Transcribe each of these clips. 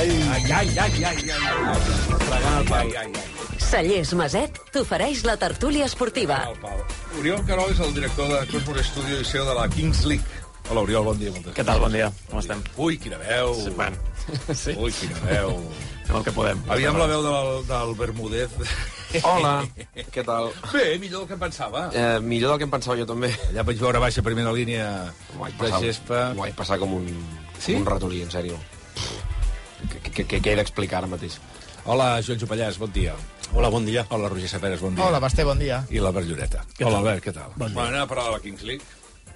Fregant el pal. Cellers Maset t'ofereix la tertúlia esportiva. Oriol Querol és el director de Cosmos Studio i CEO de la Kings League. Hola, Oriol, bon dia. Què tal, bon dia? Com estem? Ui, quina veu. Sí. Ui, quina veu. Fem el que podem. Aviam la veu del Bermúdez. Hola, què tal? Bé, millor del que em pensava. Millor del que em pensava jo també. Allà vaig veure baixa primera línia de gespa. Ho vaig passar com un ratolí, en sèrio. Què he d'explicar ara mateix? Hola, Joan Jopallàs, bon dia. Hola, bon dia. Hola, Roger Saperes, bon dia. Hola, Basté, bon dia. I l'Albert Lloreta. Hola, Albert, què tal? Bon dia. Bueno, anem a parlar de la Kings League.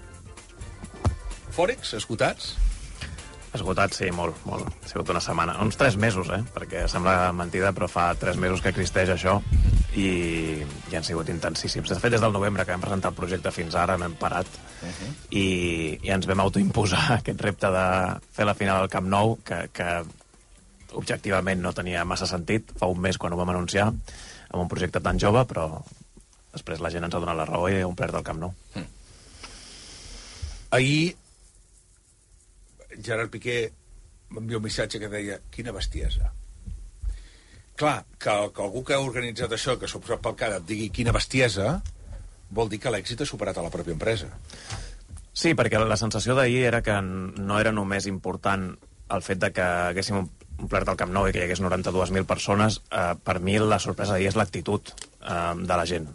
Fòrics, esgotats? Esgotat, sí, molt. Ha sigut una setmana. Uns 3 mesos, perquè sembla mentida, però fa 3 mesos que existeix això i han sigut intensíssims. De fet, des del novembre que vam presentar el projecte fins ara no hem parat i ens vam autoimposar aquest repte de fer la final al Camp Nou, que objectivament no tenia massa sentit. Fa un mes quan ho vam anunciar, amb un projecte tan jove, però després la gent ens ha donat la raó i ha omplert el Camp Nou. Ahir Gerard Piqué m'envia un missatge que deia quina bestiesa. Clar, que algú que ha organitzat això, que s'ho posat pel cara, et digui quina bestiesa, vol dir que l'èxit ha superat a la pròpia empresa. Sí, perquè la sensació d'ahir era que no era només important el fet de que haguéssim omplert el Camp Nou i que hi hagués 92.000 persones. Per mi la sorpresa d'ahir és l'actitud de la gent.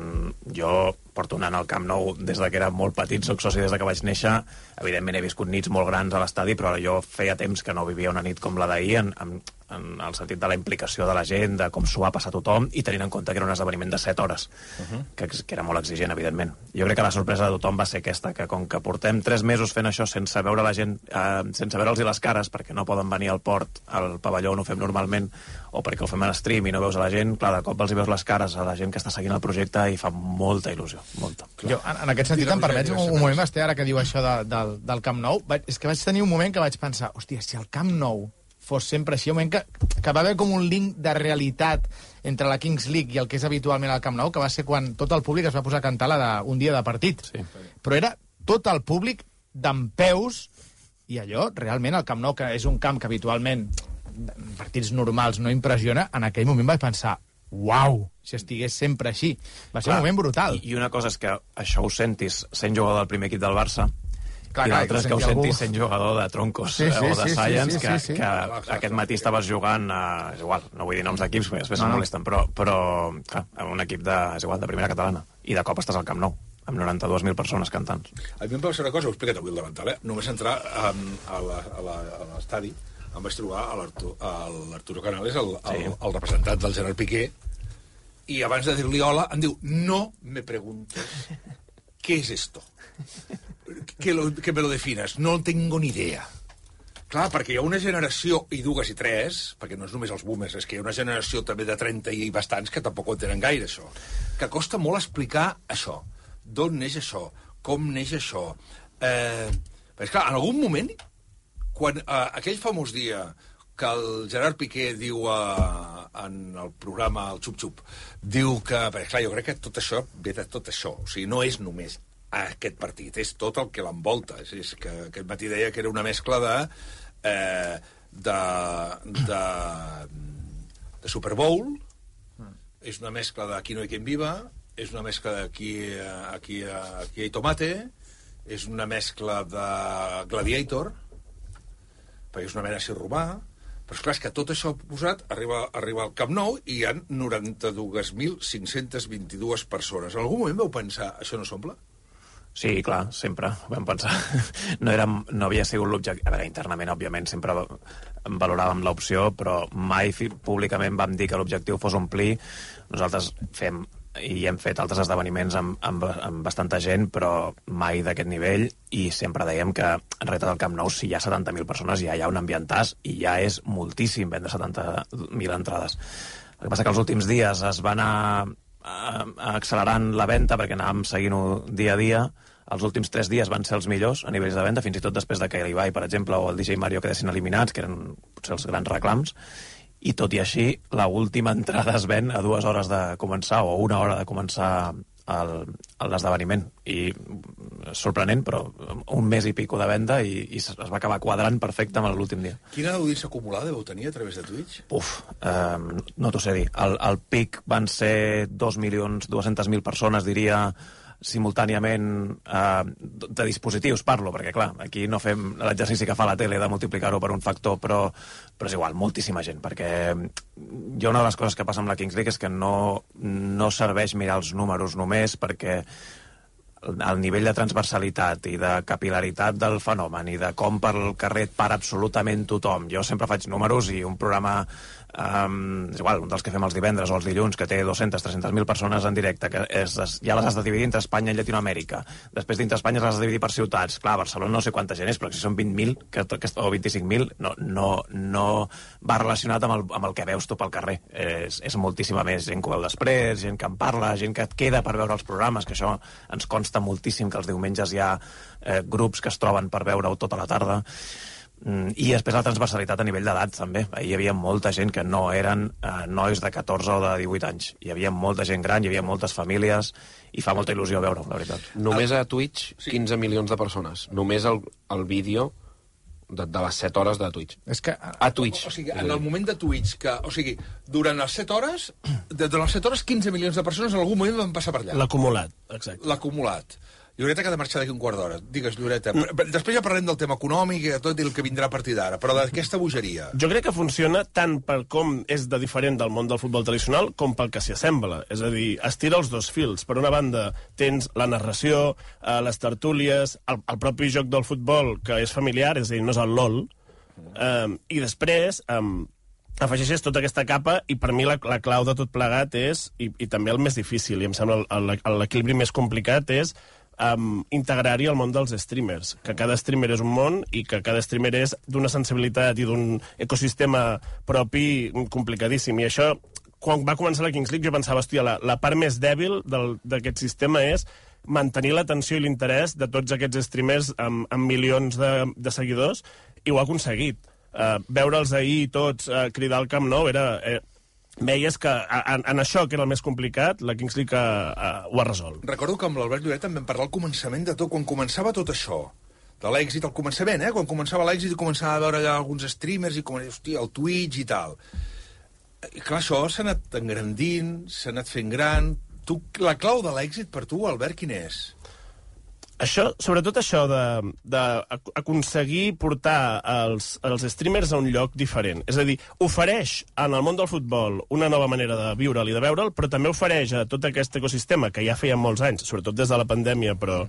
Jo porto anant al Camp Nou des de que era molt petit, soc soci des de que vaig néixer. Evidentment he viscut nits molt grans a l'estadi, però jo feia temps que no vivia una nit com la d'ahir, en el sentit de la implicació de la gent, de com s'ho va passar tothom, i tenint en compte que era un esdeveniment de 7 hores, que era molt exigent, evidentment. Jo crec que la sorpresa de tothom va ser aquesta, que com que portem 3 mesos fent això sense veure la gent, sense veure'ls les cares, perquè no poden venir al port, al pavelló on ho fem normalment, o perquè ho fem en stream i no veus a la gent, clar, de cop els hi veus les cares a la gent que està seguint el projecte i fa molta il·lusió, molta. Jo, en aquest sentit, em permets un moment, Basté, ara que diu això del Camp Nou? És que vaig tenir un moment que vaig pensar, hòstia, si el Camp Nou fos sempre així, un moment que va haver com un link de realitat entre la Kings League i el que és habitualment el Camp Nou, que va ser quan tot el públic es va posar a cantar un dia de partit. Sí. Però era tot el públic dempeus, i allò, realment, el Camp Nou, que és un camp que habitualment en partits normals no impressiona, en aquell moment vaig pensar, uau, si estigués sempre així. Va ser un moment brutal. I una cosa és que això ho sentis sent jugador del primer equip del Barça, i l'altre és que ho sentis sent jugador de Troncos o de Science, que aquest matí estaves jugant és igual, no vull dir noms d'equips, perquè després se'n molesten, però clar, un equip és igual, de primera catalana, i de cop estàs al Camp Nou, amb 92.000 persones cantant. A mi em va passar una cosa, ho he explicat avui al davantal, només entrar a l'estadi em vaig trobar a l'Arturo Canales, el representant del Gerard Piqué, i abans de dir-li hola em diu, no me preguntes què és esto. Que me lo definas, no tengo ni idea. Clar, perquè hi ha una generació, i 2 i 3, perquè no és només els boomers, és que hi ha una generació també de 30 i bastants que tampoc ho entenen gaire, això. Que costa molt explicar això. D'on neix això? Com neix això? Perquè, clar, en algun moment, quan aquell famós dia que el Gerard Piqué diu en el programa El Xup Xup, diu que, perquè clar, jo crec que tot això ve de tot això, o sigui, no és només aquest partit, és tot el que l'envolta. És que aquest matí deia que era una mescla de Super Bowl, és una mescla de Aquí no hay quien viva, és una mescla de Aquí hay tomate, és una mescla de Gladiator, perquè és una mena així romà, però és clar, és que tot això posat arriba al Camp Nou i hi ha 92.522 persones. En algun moment vau pensar, això no s'omple? Sí, clar, sempre vam pensar. No havia sigut l'objectiu. A veure, internament, òbviament, sempre valoràvem l'opció, però mai públicament vam dir que l'objectiu fos omplir. Nosaltres fem i hem fet altres esdeveniments amb bastanta gent, però mai d'aquest nivell, i sempre dèiem que en realitat al Camp Nou, si hi ha 70.000 persones, ja hi ha un ambientàs i ja és moltíssim vendre 70.000 entrades. El que passa que els últims dies es va anar accelerant la venda perquè anàvem seguint-ho dia a dia. Els últims 3 dies van ser els millors a nivells de venda, fins i tot després de que l'Ibai, per exemple, o el DJ Mario quedessin eliminats, que eren potser els grans reclams, i tot i així, l'última entrada es ven a 2 hores de començar, o 1 hora de començar l'esdeveniment. I sorprenent, però un mes i pico de venda i es va acabar quadrant perfecte amb l'últim dia. Quina audiència acumulada vau tenir a través de Twitch? No t'ho sé dir. El pic van ser 2.200.000 persones, diria, simultàniament de dispositius, parlo, perquè clar, aquí no fem l'exercici que fa la tele de multiplicar-ho per un factor, però és igual, moltíssima gent, perquè hi ha una de les coses que passa amb la Kings League és que no serveix mirar els números només, perquè el nivell de transversalitat i de capilaritat del fenomen i de com pel carrer et para absolutament tothom. Jo sempre faig números i un programa és igual, un dels que fem els divendres o els dilluns, que té 200-300.000 persones en directe, que ja les has de dividir entre Espanya i Llatinoamèrica. Després dintre Espanya les has de dividir per ciutats. Clar, a Barcelona no sé quanta gent és, però si són 20.000 o 25.000 no va relacionat amb el que veus tu pel carrer. És moltíssima més gent que ho veu després, gent que en parla, gent que et queda per veure els programes, que això ens consta moltíssim, que els diumenges hi ha grups que es troben per veure-ho tota la tarda. I després la transversalitat a nivell d'edat també. Hi havia molta gent que no eren nois de 14 o de 18 anys. Hi havia molta gent gran, hi havia moltes famílies i fa molta il·lusió veure-ho, la veritat. Només a Twitch, 15 milions de persones. Només el vídeo de les 7 hores de Twitch. És que... A Twitch. O sigui, en el moment de Twitch, durant les 7 hores, 15 milions de persones en algun moment van passar per allà. L'acumulat, exacte. L'acumulat. Lloreta que ha de marxar d'aquí un quart d'hora. Digues, Lloreta. Després ja parlem del tema econòmic i tot el que vindrà a partir d'ara, però d'aquesta bogeria. Jo crec que funciona tant per com és de diferent del món del futbol tradicional com pel que s'hi assembla. És a dir, estira els dos fils. Per una banda, tens la narració, les tertúlies, el propi joc del futbol, que és familiar, és a dir, no és el LOL, i després... afegeixes tota aquesta capa i per mi la clau de tot plegat és, i també el més difícil, i em sembla l'equilibri més complicat és integrar-hi el món dels streamers, que cada streamer és un món i que cada streamer és d'una sensibilitat i d'un ecosistema propi complicadíssim. I això, quan va començar la Kings League, jo pensava, hòstia, la part més dèbil d'aquest sistema és mantenir l'atenció i l'interès de tots aquests streamers amb milions de seguidors, i ho ha aconseguit. Veure'ls ahir tots cridar al Camp Nou veies que en això, que era el més complicat, la Kings League ho ha resolt. Recordo que amb l'Albert Lloret també vam parlar al començament de tot, quan començava tot això, de l'èxit, al començament, quan començava l'èxit i començava a veure allà alguns streamers i hòstia, el Twitch i tal. I clar, això s'ha anat engrandint, s'ha anat fent gran. La clau de l'èxit per tu, Albert, quin és? Això, sobretot això d'aconseguir portar els streamers a un lloc diferent. És a dir, ofereix en el món del futbol una nova manera de viure'l i de veure'l, però també ofereix a tot aquest ecosistema, que ja feia molts anys, sobretot des de la pandèmia, però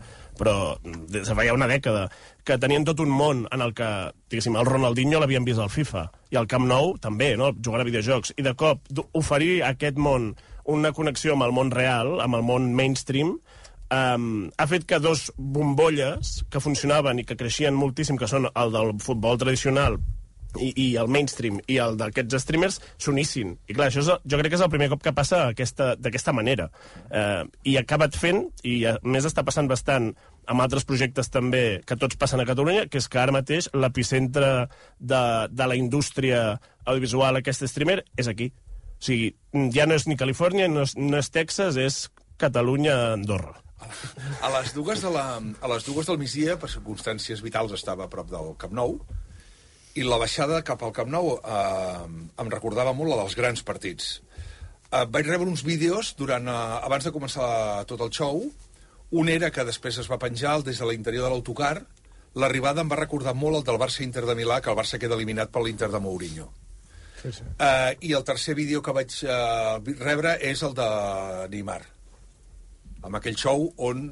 des de fa ja una dècada, que tenien tot un món en el que, diguéssim, el Ronaldinho l'havien vist al FIFA, i al Camp Nou també, no?, jugar a videojocs. I de cop, oferir a aquest món una connexió amb el món real, amb el món mainstream, ha fet que dos bombolles que funcionaven i que creixien moltíssim, que són el del futbol tradicional i el mainstream i el d'aquests streamers, s'unissin. I clar, això jo crec que és el primer cop que passa d'aquesta manera. I ha acabat fent, i a més està passant bastant amb altres projectes també que tots passen a Catalunya, que és que ara mateix l'epicentre de la indústria audiovisual, aquest streamer, és aquí. O sigui, ja no és ni Califòrnia, no és Texas, és Catalunya-Andorra. A les dues del migdia, per circumstàncies vitals, estava a prop del Camp Nou, i la baixada cap al Camp Nou em recordava molt la dels grans partits. Vaig rebre uns vídeos abans de començar tot el show. Un era que després es va penjar des de l'interior de l'autocar. L'arribada em va recordar molt el del Barça-Inter de Milà, que el Barça queda eliminat per l'Inter de Mourinho. Sí. I el tercer vídeo que vaig rebre és el de Neymar, amb aquell show on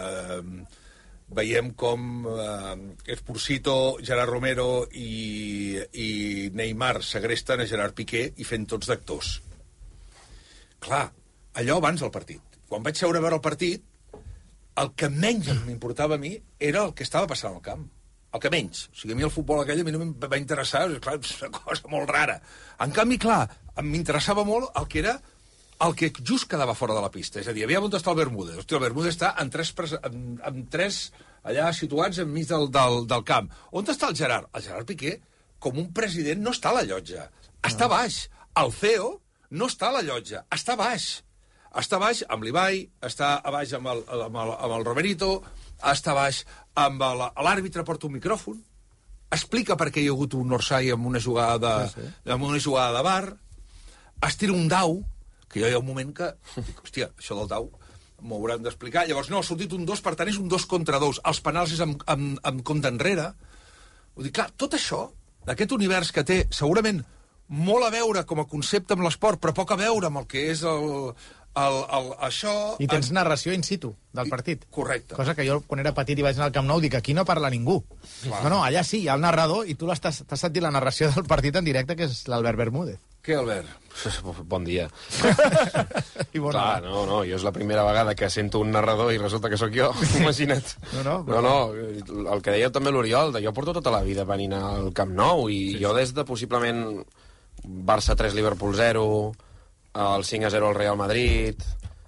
veiem com Esposito, Gerard Romero i Neymar segresten a Gerard Piqué i fent tots d'actors. Clar, allò abans del partit. Quan vaig seure a veure el partit, el que menys m'importava a mi era el que estava passant al camp. El que menys. O sigui, a mi el futbol aquell a mi no em va interessar, clar, és una cosa molt rara. En canvi, clar, m'interessava molt el que era el que just quedava fora de la pista. És a dir, havia on està el Bermúdez. Hosti, el Bermúdez està en tres allà situats enmig del camp. On està el Gerard? El Gerard Piqué, com un president, no està a la llotja. Està baix. El CEO no està a la llotja. Està baix. Està a baix amb l'Ibai, està a baix amb el Romerito, està a baix amb l'àrbitre, porta un micròfon, explica per què hi ha hagut un Orsay amb una jugada de bar, es tira un dau, que jo hi ha un moment que dic, hòstia, això del dau m'ho hauran d'explicar. Llavors, no, ha sortit un 2, per tant és un 2 contra 2. Els penals és amb compte enrere. Vull dir, clar, tot això, d'aquest univers que té segurament molt a veure com a concepte amb l'esport, però poc a veure amb el que és això... I tens narració in situ del partit. Correcte. Cosa que jo, quan era petit i vaig anar al Camp Nou, dic, aquí no parla ningú. Clar. No, allà sí, hi ha el narrador i tu t'has sentit la narració del partit en directe, que és l'Albert Bermúdez. Què, Albert? Bon dia. I bon Clar, no, jo és la primera vegada que sento un narrador i resulta que sóc jo, imagina't. No, el que deia també l'Oriol, jo porto tota la vida venint al Camp Nou i jo des de possiblement Barça 3, Liverpool 0, el 5-0 al Real Madrid,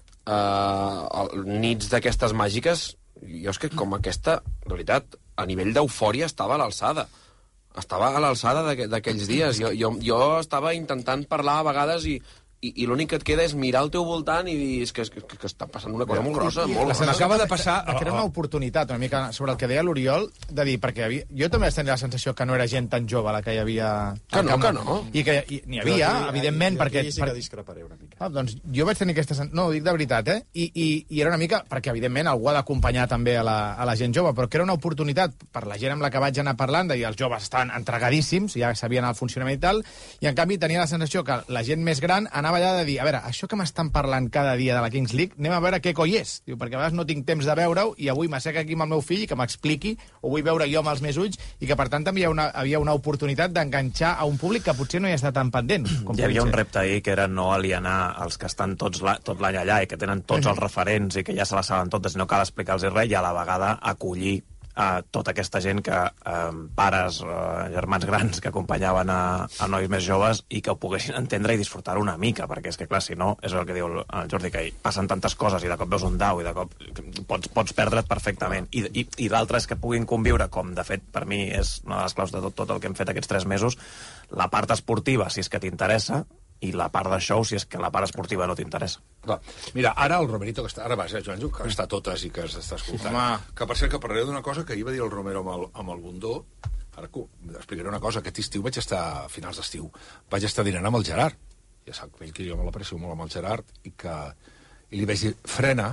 nits d'aquestes màgiques, jo és que com aquesta, de veritat, a nivell d'eufòria estava a l'alçada. Estava a l'alçada d'aquells dies. Jo estava intentant parlar a vegades i l'únic que et queda és mirar al teu voltant i dir que està passant una cosa molt grossa. M'acaba de passar... Que era una oportunitat, una mica, sobre el que deia l'Oriol, de dir, perquè jo també vaig tenir la sensació que no era gent tan jove la que hi havia... Que no. I que n'hi havia, evidentment, perquè... Sí que discreparé una mica. Doncs jo vaig tenir aquesta sensació... No, ho dic de veritat, I era una mica... Perquè, evidentment, algú ha d'acompanyar també a la gent jove, però que era una oportunitat per la gent amb la que vaig anar parlant, de dir, els joves estaven entregadíssims, ja sabien el funcionament i tal, i en canvi tenia la sensació que la gent més gran anava allà de dir, a veure, això que m'estan parlant cada dia de la Kings League, anem a veure què coi és. Diu, perquè a vegades no tinc temps de veure-ho i avui m'assec aquí amb el meu fill i que m'expliqui, o vull veure jo amb els meus ulls, i que per tant també havia una oportunitat d'enganxar a un públic que potser no hi està tan pendent. Hi havia un repte ahir que era no alienar els que estan tot l'any allà i que tenen tots els referents i que ja se la saben totes i no cal explicar-los res, i a la vegada acollir a tota aquesta gent que pares, germans grans que acompanyaven a nois més joves i que ho poguessin entendre i disfrutar una mica, perquè és que, clar, si no, és el que diu el Jordi, que passen tantes coses i de cop veus un dau i de cop pots perdre't perfectament. I l'altre és que puguin conviure, com de fet per mi és una de les claus de tot el que hem fet aquests 3 mesos, la part esportiva, si és que t'interessa, i la part de show, si és que la part esportiva no t'interessa. Mira, ara el Romerito, que està... Ara vas, Joanjo, que està totes i que s'està escoltant. Que per cert, que parlaré d'una cosa que ahir va dir el Romero amb el Bundó. Ara explicaré una cosa. Aquest estiu vaig estar, a finals d'estiu, vaig estar dinant amb el Gerard. Ja sap que jo me l'aprecio molt amb el Gerard i li vaig dir, frena,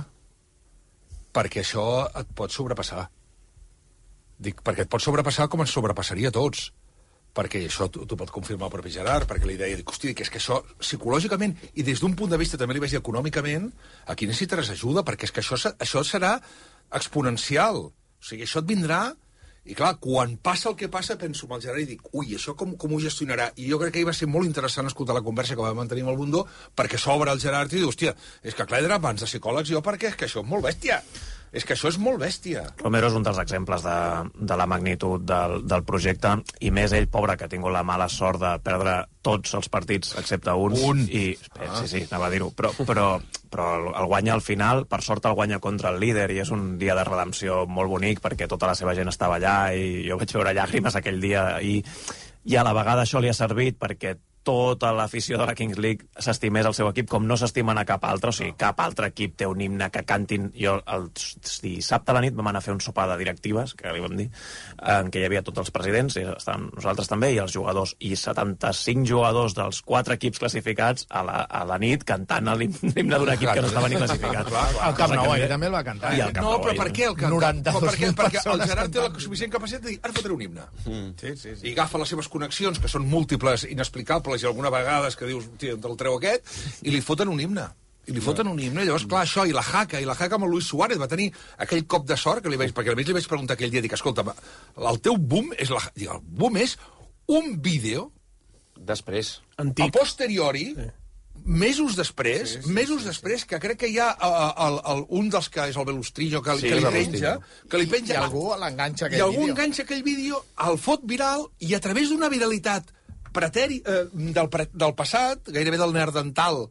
perquè això et pot sobrepassar. Dic, perquè et pot sobrepassar com ens sobrepassaria a tots. Perquè això t'ho pot confirmar el propi Gerard, perquè li deia, hosti, que és que això psicològicament i des d'un punt de vista també li vaig dir econòmicament, aquí necessitaràs ajuda, perquè és que això serà exponencial. O sigui, això et vindrà... I clar, quan passa el que passa, penso amb el Gerard i dic, ui, això com ho gestionarà? I jo crec que ahir va ser molt interessant escoltar la conversa que vam mantenir amb el Bundó, perquè s'obre el Gerard i diu, hòstia, és que clar, era abans de psicòlegs jo, perquè és que això és molt bèstia. És que això és molt bèstia. Romero és un dels exemples de la magnitud del projecte, i més ell, pobre, que ha tingut la mala sort de perdre tots els partits, excepte un. Sí, anava a dir-ho. Però el guanya al final, per sort el guanya contra el líder, i és un dia de redempció molt bonic, perquè tota la seva gent estava allà, i jo vaig veure llàgrimes aquell dia, i a la vegada això li ha servit perquè tota l'afició de la Kings League s'estimés el seu equip com no s'estimen a cap altre, o sigui, cap altre equip té un himne que cantin. Jo el dissabte a la nit vam anar a fer un sopar de directives, que li vam dir, en què hi havia tots els presidents, i estàvem nosaltres també, i els jugadors, i 75 jugadors dels 4 equips classificats a la nit cantant l'himne d'un equip que no estava ni classificat. El Camp Nou també el va cantar. No, però per què? 92.000 perquè el Gerard té la suficient capacitat de dir, ara fotré un himne. I agafa les seves connexions, que són múltiples, inexplicables, i alguna vegada que dius, tia, te'l treu aquest, i li foten un himne. I llavors, clar, això, i la jaca amb el Luis Suárez va tenir aquell cop de sort, perquè a més li vaig preguntar aquell dia, dic, escolta, el teu boom és el boom és un vídeo després, a posteriori, mesos després, que crec que hi ha un dels que és el Velustrillo que li penja, i algú l'enganxa aquell vídeo, el fot viral, i a través d'una viralitat del passat, gairebé del neandertal,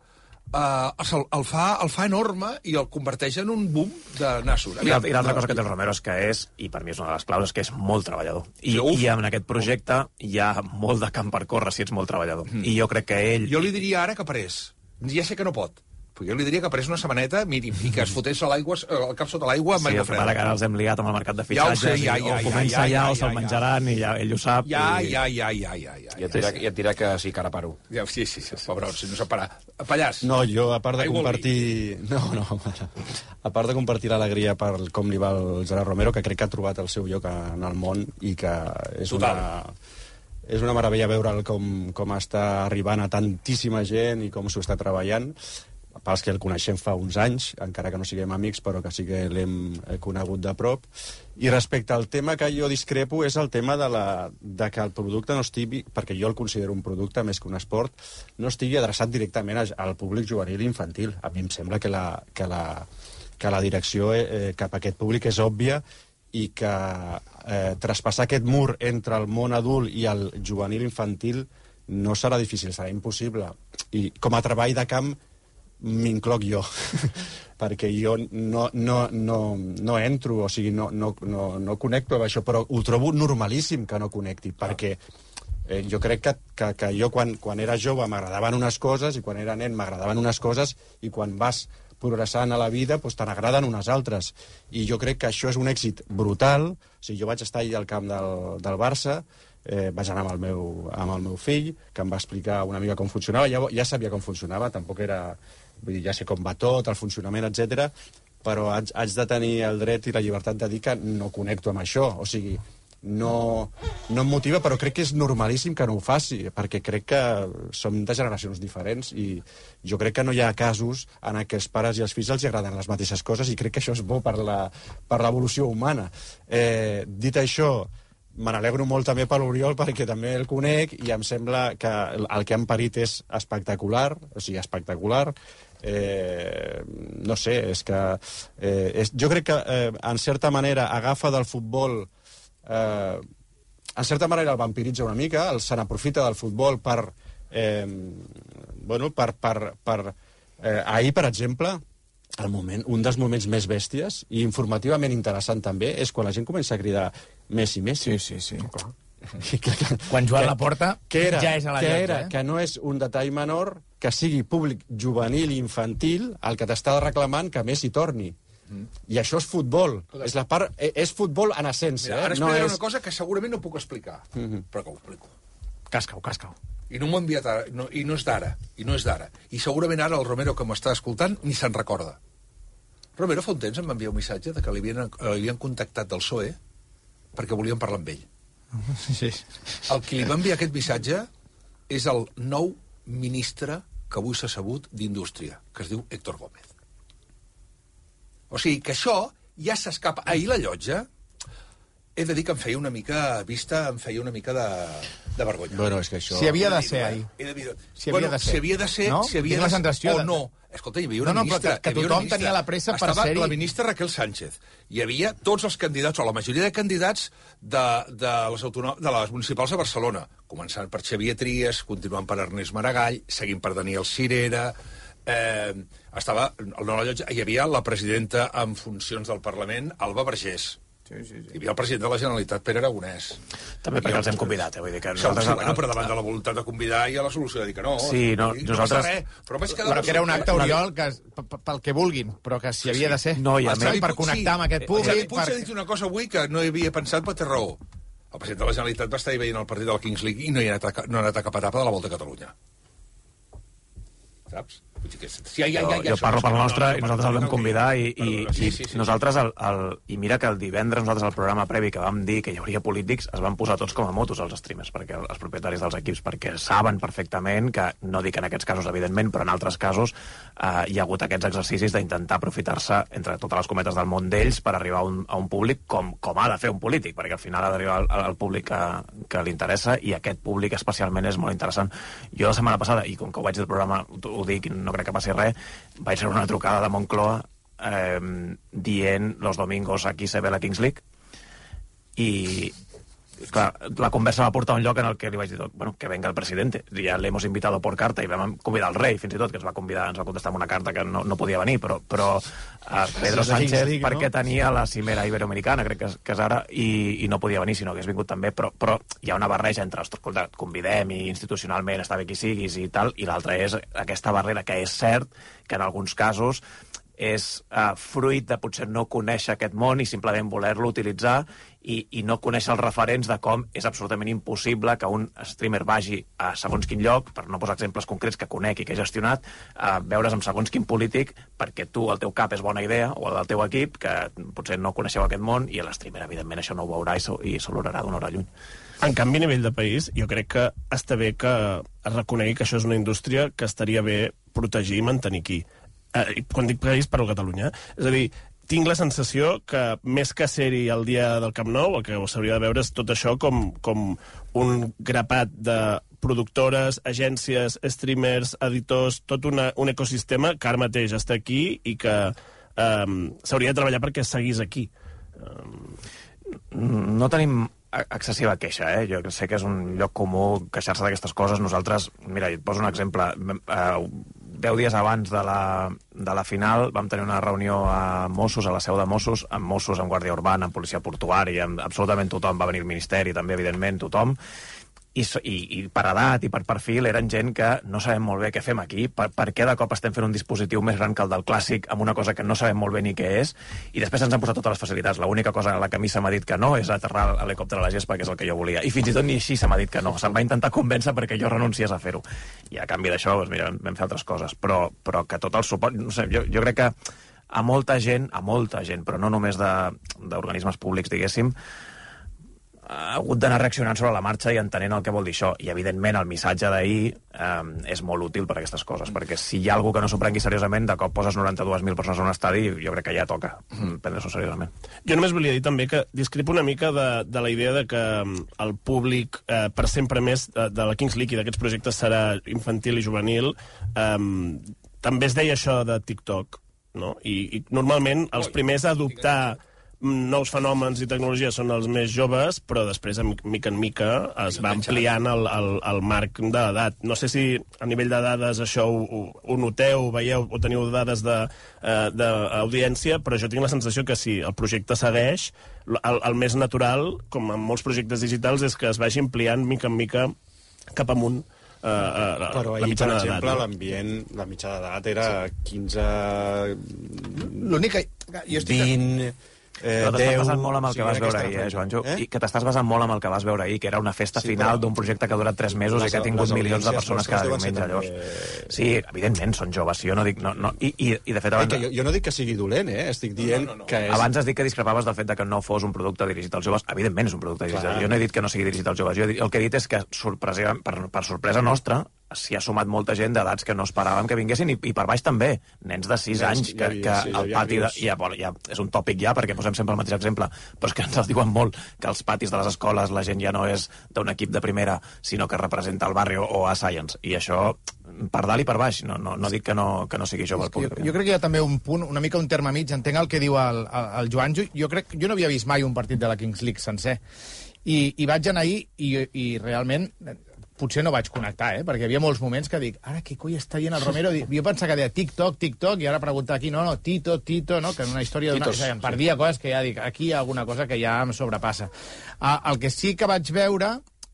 el fa enorme i el converteix en un boom de nassos. I l'altra cosa que té el Romero és que i per mi és una de les claus, és que és molt treballador. I en aquest projecte hi ha molt de camp per córrer si ets molt treballador. I jo crec que ell... Jo li diria ara que parés. Ja sé que no pot, jo li diria que pres una setmaneta, miri, i que es fotés el cap sota l'aigua amb aigua freda. Sí, que ara els hem liat amb el mercat de fitxatges, o comença ja, o se'l menjaran, i ell ho sap. Ja. I et dirà que sí, que ara paro. Sí, pobret, si no sap parar. Pallàs. No, jo, a part de compartir... A part de compartir l'alegria per com li va al Gerard Romero, que crec que ha trobat el seu lloc en el món i que és una meravella veure'l com està arribant a tantíssima gent i com s'ho està treballant. Pels que el coneixem fa uns anys, encara que no siguem amics, però que sí que l'hem conegut de prop. I respecte al tema que jo discrepo és el tema de que el producte no estigui, perquè jo el considero un producte més que un esport, no estigui adreçat directament al públic juvenil i infantil. A mi em sembla que la direcció cap a aquest públic és òbvia i que traspassar aquest mur entre el món adult i el juvenil infantil no serà difícil, serà impossible. I com a treball de camp m'incloc jo, perquè jo no entro, o sigui, no connecto amb això, però ho trobo normalíssim que no connecti, perquè jo crec que jo quan era jove m'agradaven unes coses i quan era nen m'agradaven unes coses i quan vas progressant a la vida doncs te n'agraden unes altres. I jo crec que això és un èxit brutal. O sigui, jo vaig estar ahir al camp del Barça, vaig anar amb el meu fill, que em va explicar una mica com funcionava. Ja sabia com funcionava, tampoc era... Vull dir, ja sé com va tot, el funcionament, etc. Però haig de tenir el dret i la llibertat de dir que no connecto amb això. O sigui, no em motiva, però crec que és normalíssim que no ho faci, perquè crec que som de generacions diferents i jo crec que no hi ha casos en què els pares i els fills els agraden les mateixes coses i crec que això és bo per l'evolució humana. Dit això, me n'alegro molt també per l'Oriol perquè també el conec i em sembla que el que han parit és espectacular, o sigui, espectacular. No sé, és que... jo crec que, en certa manera, agafa del futbol... en certa manera el vampiritza una mica, se n'aprofita del futbol per... ahir, per exemple, un dels moments més bèsties i informativament interessant també és quan la gent comença a cridar Messi, Messi. Sí. Quan Joan Laporta ja és a la llotja. Que no és un detall menor que sigui públic juvenil i infantil el que t'està reclamant que Messi torni. I això és futbol. És futbol en essència. Mira, ara explicaré una cosa que segurament no puc explicar, però que ho explico. Casca-ho. I no m'ho ha enviat ara, i no és d'ara. I segurament ara el Romero, que m'està escoltant, ni se'n recorda. Romero fa un temps em va enviar un missatge de que l'havien contactat del PSOE perquè volien parlar amb ell. Sí. El que li va enviar aquest missatge és el nou ministre que avui s'ha sabut d'Indústria, que es diu Héctor Gómez. O sigui, que això ja s'escapa. Ahir la llotja, he de dir que em feia una mica de vergonya. Bueno, és que això... Si havia de ser ahir. Si havia de ser, no? si havia de ser o no. Escolta, hi havia una ministra... que tothom tenia la pressa per ser-hi. Estava la ministra Raquel Sánchez. Hi havia tots els candidats, o la majoria de candidats de les municipals de Barcelona, començant per Xavier Trias, continuant per Ernest Maragall, seguint per Daniel Cirera... hi havia la presidenta en funcions del Parlament, Alba Vergés. Sí. Hi havia el president de la Generalitat, Pere Aragonès. També perquè els hem convidat, vull dir que nosaltres... però davant de la voluntat de convidar hi ha la solució de dir que no. Sí, nosaltres... Però que era un acte, Oriol, pel que vulguin, però que si havia de ser. No, per connectar amb aquest públic... Puig ha dit una cosa avui que no hi havia pensat, però té raó. El president de la Generalitat va estar veient el partit de la Kings League i no ha anat a cap etapa de la Volta a Catalunya. Saps? Jo parlo per la nostra i nosaltres el vam convidar i nosaltres i mira que el divendres nosaltres al programa previ que vam dir que hi hauria polítics es van posar tots com a motos els streamers, perquè els propietaris dels equips, perquè saben perfectament que, no dic en aquests casos evidentment, però en altres casos hi ha hagut aquests exercicis d'intentar aprofitar-se entre totes les cometes del món d'ells per arribar a un públic com ha de fer un polític, perquè al final ha d'arribar al públic que li interessa i aquest públic especialment és molt interessant. Jo la setmana passada, i com que ho vaig dir al programa, ho dic, no crec que passi res, vaig rebre una trucada de Moncloa dient los domingos aquí se ve la Kings League i Clar, la conversa va portar a un lloc en el que li vaig dir, bueno, que venga el presidente. Ja le hemos invitado por carta i vam convidar el rei, fins i tot, que ens va contestar amb una carta que no podia venir, però Pedro Sánchez, perquè tenia la cimera iberoamericana, crec que és ara, i no podia venir, sinó que hagués vingut també, però hi ha una barreja entre, escolta, convidem i institucionalment està bé qui siguis i tal, i l'altra és aquesta barrera que és cert que en alguns casos és fruit de potser no conèixer aquest món i simplement voler-lo utilitzar i no conèixer els referents de com és absolutament impossible que un streamer vagi a segons quin lloc, per no posar exemples concrets que conec i que he gestionat, veure's amb segons quin polític perquè tu, el teu cap és bona idea, o el del teu equip, que potser no coneixeu aquest món, i l'streamer, evidentment, això no ho veurà i s'olorarà d'una hora lluny. En canvi, a nivell de país, jo crec que està bé que es reconegui que això és una indústria que estaria bé protegir i mantenir aquí. Quan dic país, parlo de Catalunya. És a dir, tinc la sensació que més que ser-hi el dia del Camp Nou, el que s'hauria de veure és tot això com un grapat de productores, agències, streamers, editors, tot un ecosistema que ara mateix està aquí i que s'hauria de treballar perquè seguís aquí. No tenim excessiva queixa, eh? Jo sé que és un lloc comú queixar-se d'aquestes coses. Nosaltres, mira, et poso un exemple. 10 dies abans de la final vam tenir una reunió a Mossos, a la seu de Mossos, amb Mossos, amb Guàrdia Urbana, amb Policia Portuària, amb absolutament tothom, va venir el Ministeri, també, evidentment, tothom, i per edat i per perfil eren gent que no sabem molt bé què fem aquí, per què de cop estem fent un dispositiu més gran que el del clàssic amb una cosa que no sabem molt bé ni què és, i després ens han posat totes les facilitats. L'única cosa a la que a mi se m'ha dit que no és aterrar l'helicòpter a la gespa, que és el que jo volia, i fins i tot ni així se m'ha dit que no. Se'm va intentar convèncer perquè jo renunciés a fer-ho, i a canvi d'això, doncs mira, vam fer altres coses, però que tot el suport, no sé, jo crec que a molta gent, però no només d'organismes públics, diguéssim, ha hagut d'anar reaccionant sobre la marxa i entenent el que vol dir això. I, evidentment, el missatge d'ahir és molt útil per a aquestes coses, perquè si hi ha algú que no s'ho prengui seriosament, de cop poses 92.000 persones en un estadi, jo crec que ja toca prendre-s'ho seriosament. Jo només volia dir també que discrepo una mica de la idea de que el públic, per sempre més, de la Kings League i d'aquests projectes serà infantil i juvenil. També es deia això de TikTok, no? I normalment els primers a adoptar nous fenòmens i tecnologia són els més joves, però després, mica en mica, es va ampliant el marc d'edat. No sé si a nivell de dades això ho noteu, ho veieu, o teniu dades d'audiència, però jo tinc la sensació que si el projecte segueix, el més natural, com en molts projectes digitals, és que es vagi ampliant mica en mica cap amunt. Però ahir, per exemple, l'ambient, la mitjana d'edat era 15... L'únic que... 20... Però t'estàs basant molt amb el que vas veure ahir, Joanjo? I que t'estàs basant molt amb el que vas veure ahir, que era una festa final d'un projecte que ha durat 3 mesos i que ha tingut milions de persones cada diumenge, llavors. Sí, evidentment, són joves, jo no dic... I de fet, abans... Jo no dic que sigui dolent, estic dient que és... Abans has dit que discrepaves del fet que no fos un producte dirigit als joves. Evidentment és un producte dirigit als joves. Jo no he dit que no sigui dirigit als joves. El que he dit és que, per sorpresa nostra, s'hi ha sumat molta gent d'edats que no esperàvem que vinguessin, i per baix també, nens de 6 anys, que al pati... Ja és un tòpic ja, perquè posem sempre el mateix exemple, però és que ens el diuen molt, que als patis de les escoles la gent ja no és d'un equip de primera, sinó que representa el barri o a Science, i això per dalt i per baix, no dic que no sigui jove el públic. Jo crec que hi ha també un punt, una mica un terme mig, entenc el que diu el Joanjo. Jo no havia vist mai un partit de la Kings League sencer, i vaig anar ahir i realment... Potser no vaig connectar, perquè hi havia molts moments que dic, ara què coi està dient el Romero? Jo pensava que deia TikTok, i ara preguntar aquí, no, Tito, no, que és una història d'una... Em perdia coses que ja dic, aquí hi ha alguna cosa que ja em sobrepassa. El que sí que vaig veure,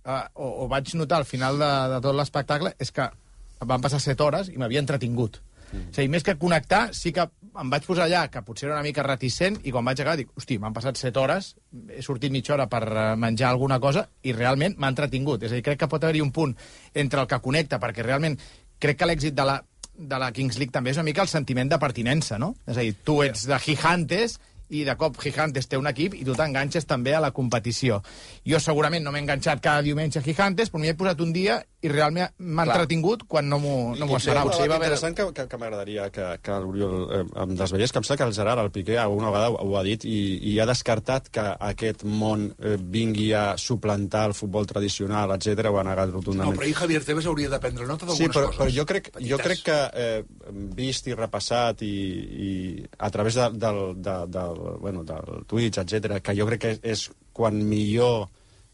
o vaig notar al final de tot l'espectacle, és que van passar 7 hores i m'havia entretingut. És a dir, més que connectar, sí que em vaig posar allà, que potser era una mica reticent, i quan vaig acabar dic, hosti, m'han passat 7 hores, he sortit mitja hora per menjar alguna cosa, i realment m'ha entretingut. És a dir, crec que pot haver-hi un punt entre el que connecta, perquè realment crec que l'èxit de la Kings League també és una mica el sentiment de pertinença, no? És a dir, tu ets de Gigantes, i de cop Gigantes té un equip i tu t'enganxes també a la competició. Jo segurament no m'he enganxat cada diumenge a Gigantes, però m'hi he posat un dia i realment m'ha entretingut quan no m'ho esperava. Potser interessant que m'agradaria que l'Oriol em desveiés, que em sembla que el Gerard, el Piqué, alguna vegada ho ha dit i ha descartat que aquest món vingui a suplantar el futbol tradicional, etc. Ho ha negat rotundament. No, però ahir Javier Tebas hauria de prendre nota d'algunes coses. Però jo crec que vist i repassat i a través del Twitch, etc., que jo crec que és quan millor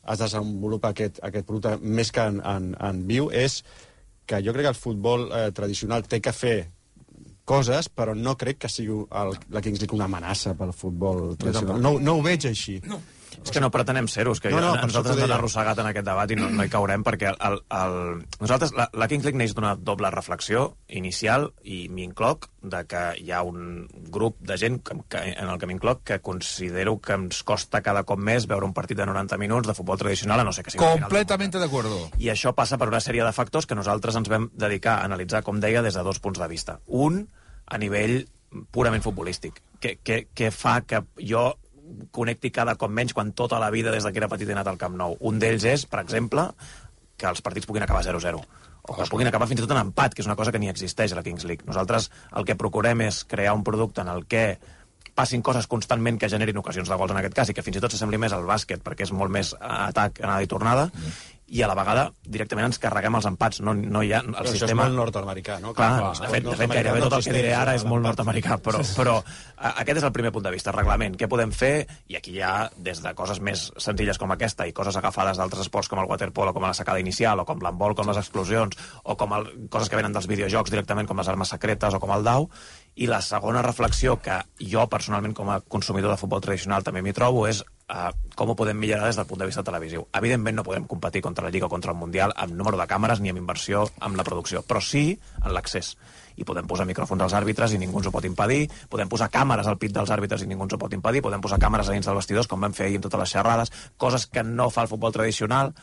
es desenvolupa aquest producte més que en viu, és que jo crec que el futbol tradicional té que fer coses, però no crec que sigui la Kings League una amenaça pel futbol tradicional. No ho veig així. No. És que no pretenem ser-ho, és que nosaltres ens hem arrossegat en aquest debat i no hi caurem, perquè nosaltres, la Kings League neix d'una doble reflexió inicial, i m'incloc, de que hi ha un grup de gent, en el que m'incloc, que considero que ens costa cada cop més veure un partit de 90 minuts de futbol tradicional, a no ser que sigui... Completamente de acuerdo. I això passa per una sèrie de factors que nosaltres ens vam dedicar a analitzar, com deia, des de 2 punts de vista. Un, a nivell purament futbolístic, que fa que jo connecti cada cop menys quan tota la vida des que era petit he anat al Camp Nou. Un d'ells és, per exemple, que els partits puguin acabar 0-0 o que puguin acabar fins i tot en empat, que és una cosa que ni existeix a la Kings League. Nosaltres el que procurem és crear un producte en el que passin coses constantment que generin ocasions de gols en aquest cas i que fins i tot s'assembli més al bàsquet perquè és molt més atac, anada i tornada, i a la vegada directament ens carreguem els empats. No hi ha... Però això és molt nord-americà, no? Clar, de fet, gairebé tot el que diré ara és molt nord-americà, però aquest és el primer punt de vista, reglament. Què podem fer? I aquí hi ha des de coses més senzilles com aquesta i coses agafades d'altres esports com el waterpolo, com la sacada inicial, o com l'handbol, com les explosions, o com coses que venen dels videojocs directament, com les armes secretes o com el dau. I la segona reflexió que jo personalment com a consumidor de futbol tradicional també m'hi trobo és com ho podem millorar des del punt de vista televisiu. Evidentment no podem competir contra la Lliga o contra el Mundial amb número de càmeres ni amb inversió amb la producció, però sí en l'accés. I podem posar micròfons als àrbitres i ningú ens ho pot impedir, podem posar càmeres al pit dels àrbitres i ningú ens ho pot impedir, podem posar càmeres a dins dels vestidors, com vam fer ahir amb totes les xerrades, coses que no fa el futbol tradicional.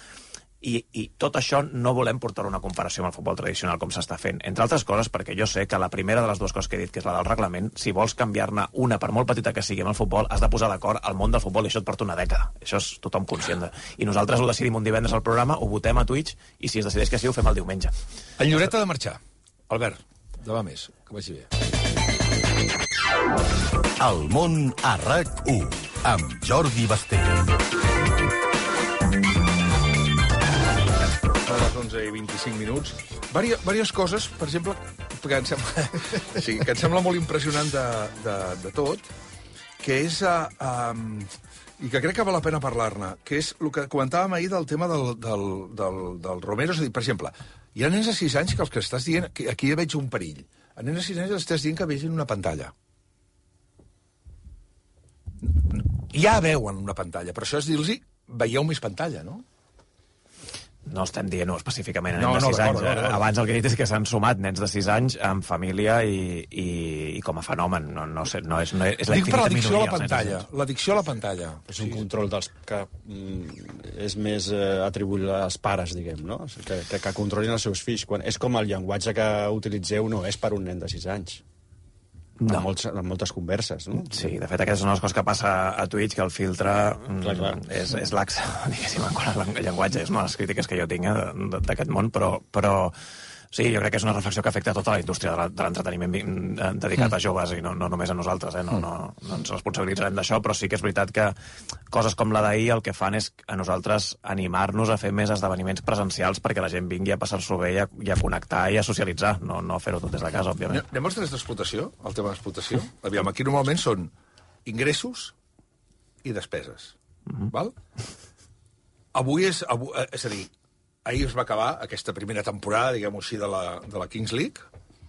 I tot això no volem portar una comparació amb el futbol tradicional com s'està fent, entre altres coses perquè jo sé que la primera de les dues coses que he dit, que és la del reglament, si vols canviar-ne una, per molt petita que sigui amb el futbol, has de posar d'acord al món del futbol, i això et porta una dècada, això és tothom conscient I nosaltres ho decidim un divendres al programa, ho votem a Twitch, i si es decideix que sí, ho fem el diumenge. En Lloret ha de marxar. Albert, demà més, que vagi bé. El món a RAC1 amb Jordi Basté. A les 11:25. Varias coses, per exemple, que em sembla, sí, que em sembla molt impressionant de tot, que és, i que crec que val la pena parlar-ne, que és el que comentàvem ahir del tema del Romero. És a dir, per exemple, hi ha nens de 6 anys que els que estàs dient, que aquí ja veig un perill. A nens de 6 anys els estàs dient que vegin una pantalla. Ja veuen una pantalla, però això és dir-los veieu més pantalla, no? No estem dient-ho específicament a nens de 6 anys. Abans el que he dit és que s'han sumat nens de 6 anys amb família i com a fenomen. No és la dic per l'addicció a la pantalla. L'addicció a la pantalla. És un control dels que és més atribuïble als pares, diguem, no? Que controlin els seus fills. És com el llenguatge que utilitzeu no és per un nen de 6 anys. No. En moltes converses, no? Sí, de fet, aquestes són les coses que passa a Twitch, que el filtre és lax, diguéssim, en quant al llenguatge. És una de les crítiques que jo tinc d'aquest món, però sí, jo crec que és una reflexió que afecta tota la indústria de l'entreteniment dedicat a joves, i no només a nosaltres, no ens responsabilitzarem d'això, però sí que és veritat que coses com la d'ahir el que fan és a nosaltres animar-nos a fer més esdeveniments presencials perquè la gent vingui a passar-s'ho bé i a connectar i a socialitzar, no fer-ho tot des de casa, òbviament. Anem als drets d'explotació, el tema d'explotació. Aviam, aquí normalment són ingressos i despeses, val? Avui és a dir, ahir es va acabar aquesta primera temporada, diguem-ho així, de la Kings League,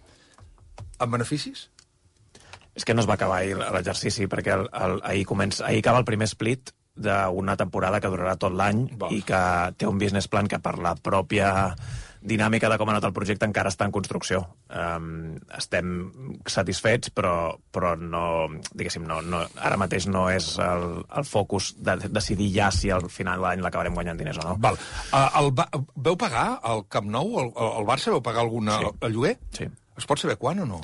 amb beneficis? És que no es va acabar ahir l'exercici, perquè ahir acaba el primer split d'una temporada que durarà tot l'any i que té un business plan que per la pròpia dinàmica de com ha anat el projecte encara està en construcció. Estem satisfets, però no, diguéssim, ara mateix no és el focus de decidir ja si al final de l'any l'acabarem guanyant diners o no. Val. Veu pagar al Camp Nou? El Barça veu pagar algun lloguer? Sí. Es pot saber quan o no?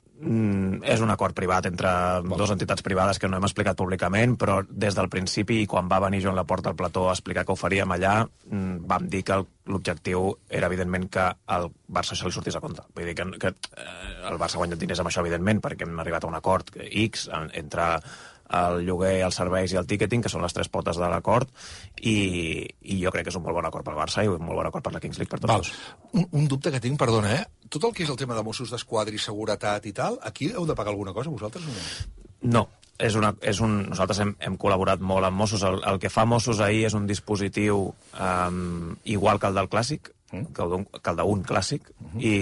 És un acord privat entre dues entitats privades que no hem explicat públicament, però des del principi, quan va venir Joan Laporta al plató a explicar que ho faríem allà, vam dir que l'objectiu era, evidentment, que al Barça això li sortís a compte. Vull dir que el Barça ha guanyat diners amb això, evidentment, perquè hem arribat a un acord X entre el lloguer, els serveis i el ticketing, que són les 3 potes de l'acord, i jo crec que és un molt bon acord pel Barça i un molt bon acord per la Kings League per tots. Un dubte que tinc, perdona, Tot el que és el tema de Mossos d'Esquadra i seguretat i tal, aquí heu de pagar alguna cosa, vosaltres o no? No. Nosaltres hem col·laborat molt amb Mossos. El que fa Mossos ahir és un dispositiu igual que el del Clàssic, que el d'un Clàssic,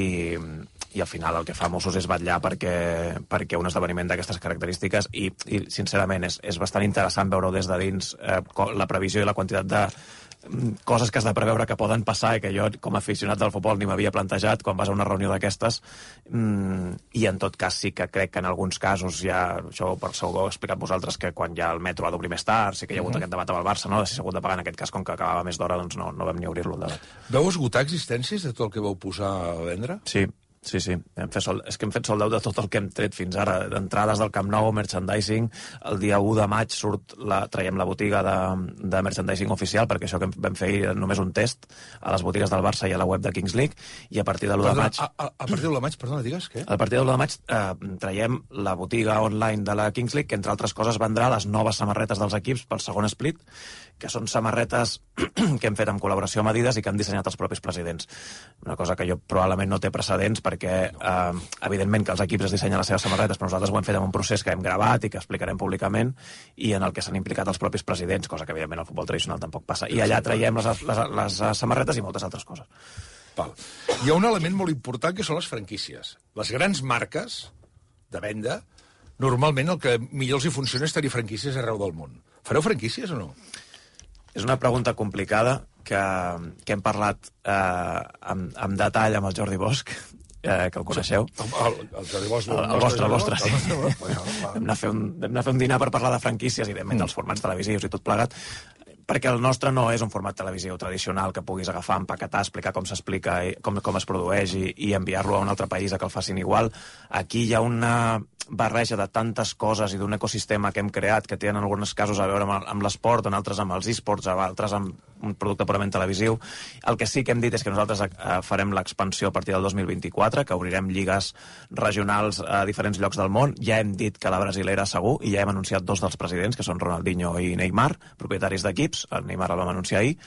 i al final el que fa Mossos és vetllar perquè un esdeveniment d'aquestes característiques i sincerament és bastant interessant veure-ho des de dins la previsió i la quantitat de coses que has de preveure que poden passar i que jo, com a aficionat del futbol, ni m'havia plantejat quan vas a una reunió d'aquestes, i en tot cas sí que crec que en alguns casos això per segur ho heu explicat vosaltres, que quan ja el metro ha d'obrir més tard, sí que hi ha hagut aquest debat amb el Barça, no? De si s'ha hagut de pagar en aquest cas, com que acabava més d'hora, doncs no vam ni obrir-lo el debat. Vau esgotar existències de tot el que vau posar a vendre? Sí. És que hem fet sold out de tot el que hem tret fins ara, d'entrades del Camp Nou, merchandising. El dia 1 de maig traiem la botiga de merchandising oficial, perquè això que vam fer era només un test a les botigues del Barça i a la web de Kings League, i a partir de l'1 de maig... A partir de l'1 de maig, perdona, digues, què? A partir de l'1 de maig traiem la botiga online de la Kings League, que entre altres coses vendrà les noves samarretes dels equips pel segon split, que són samarretes que hem fet en col·laboració amb Adidas i que han dissenyat els propis presidents. Una cosa que jo probablement no té precedents perquè, evidentment, que els equips es dissenyen les seves samarretes, però nosaltres ho hem fet en un procés que hem gravat i que explicarem públicament i en el que s'han implicat els propis presidents, cosa que, evidentment, al futbol tradicional tampoc passa. I allà traiem les samarretes i moltes altres coses. Val. Hi ha un element molt important que són les franquícies. Les grans marques de venda, normalment el que millor els hi funciona és tenir franquícies arreu del món. Fareu franquícies o no? És una pregunta complicada que hem parlat amb detall amb el Jordi Bosch, que el coneixeu. El Jordi Bosch. El vostre, sí. Vam anar a fer un dinar per parlar de franquícies i, evidentment, dels formats televisius i tot plegat, perquè el nostre no és un format televisiu tradicional que puguis agafar, empaquetar, explicar com s'explica, com es produeix i enviar-lo a un altre país a que el facin igual. Aquí hi ha una barreja de tantes coses i d'un ecosistema que hem creat que tenen en alguns casos a veure amb l'esport, en altres amb els esports, altres amb un producte purament televisiu. El que sí que hem dit és que nosaltres farem l'expansió a partir del 2024, que obrirem lligues regionals a diferents llocs del món. Ja hem dit que la brasilera segur, i ja hem anunciat 2 dels presidents, que són Ronaldinho i Neymar, propietaris d'equips. El Neymar el vam anunciar ahir.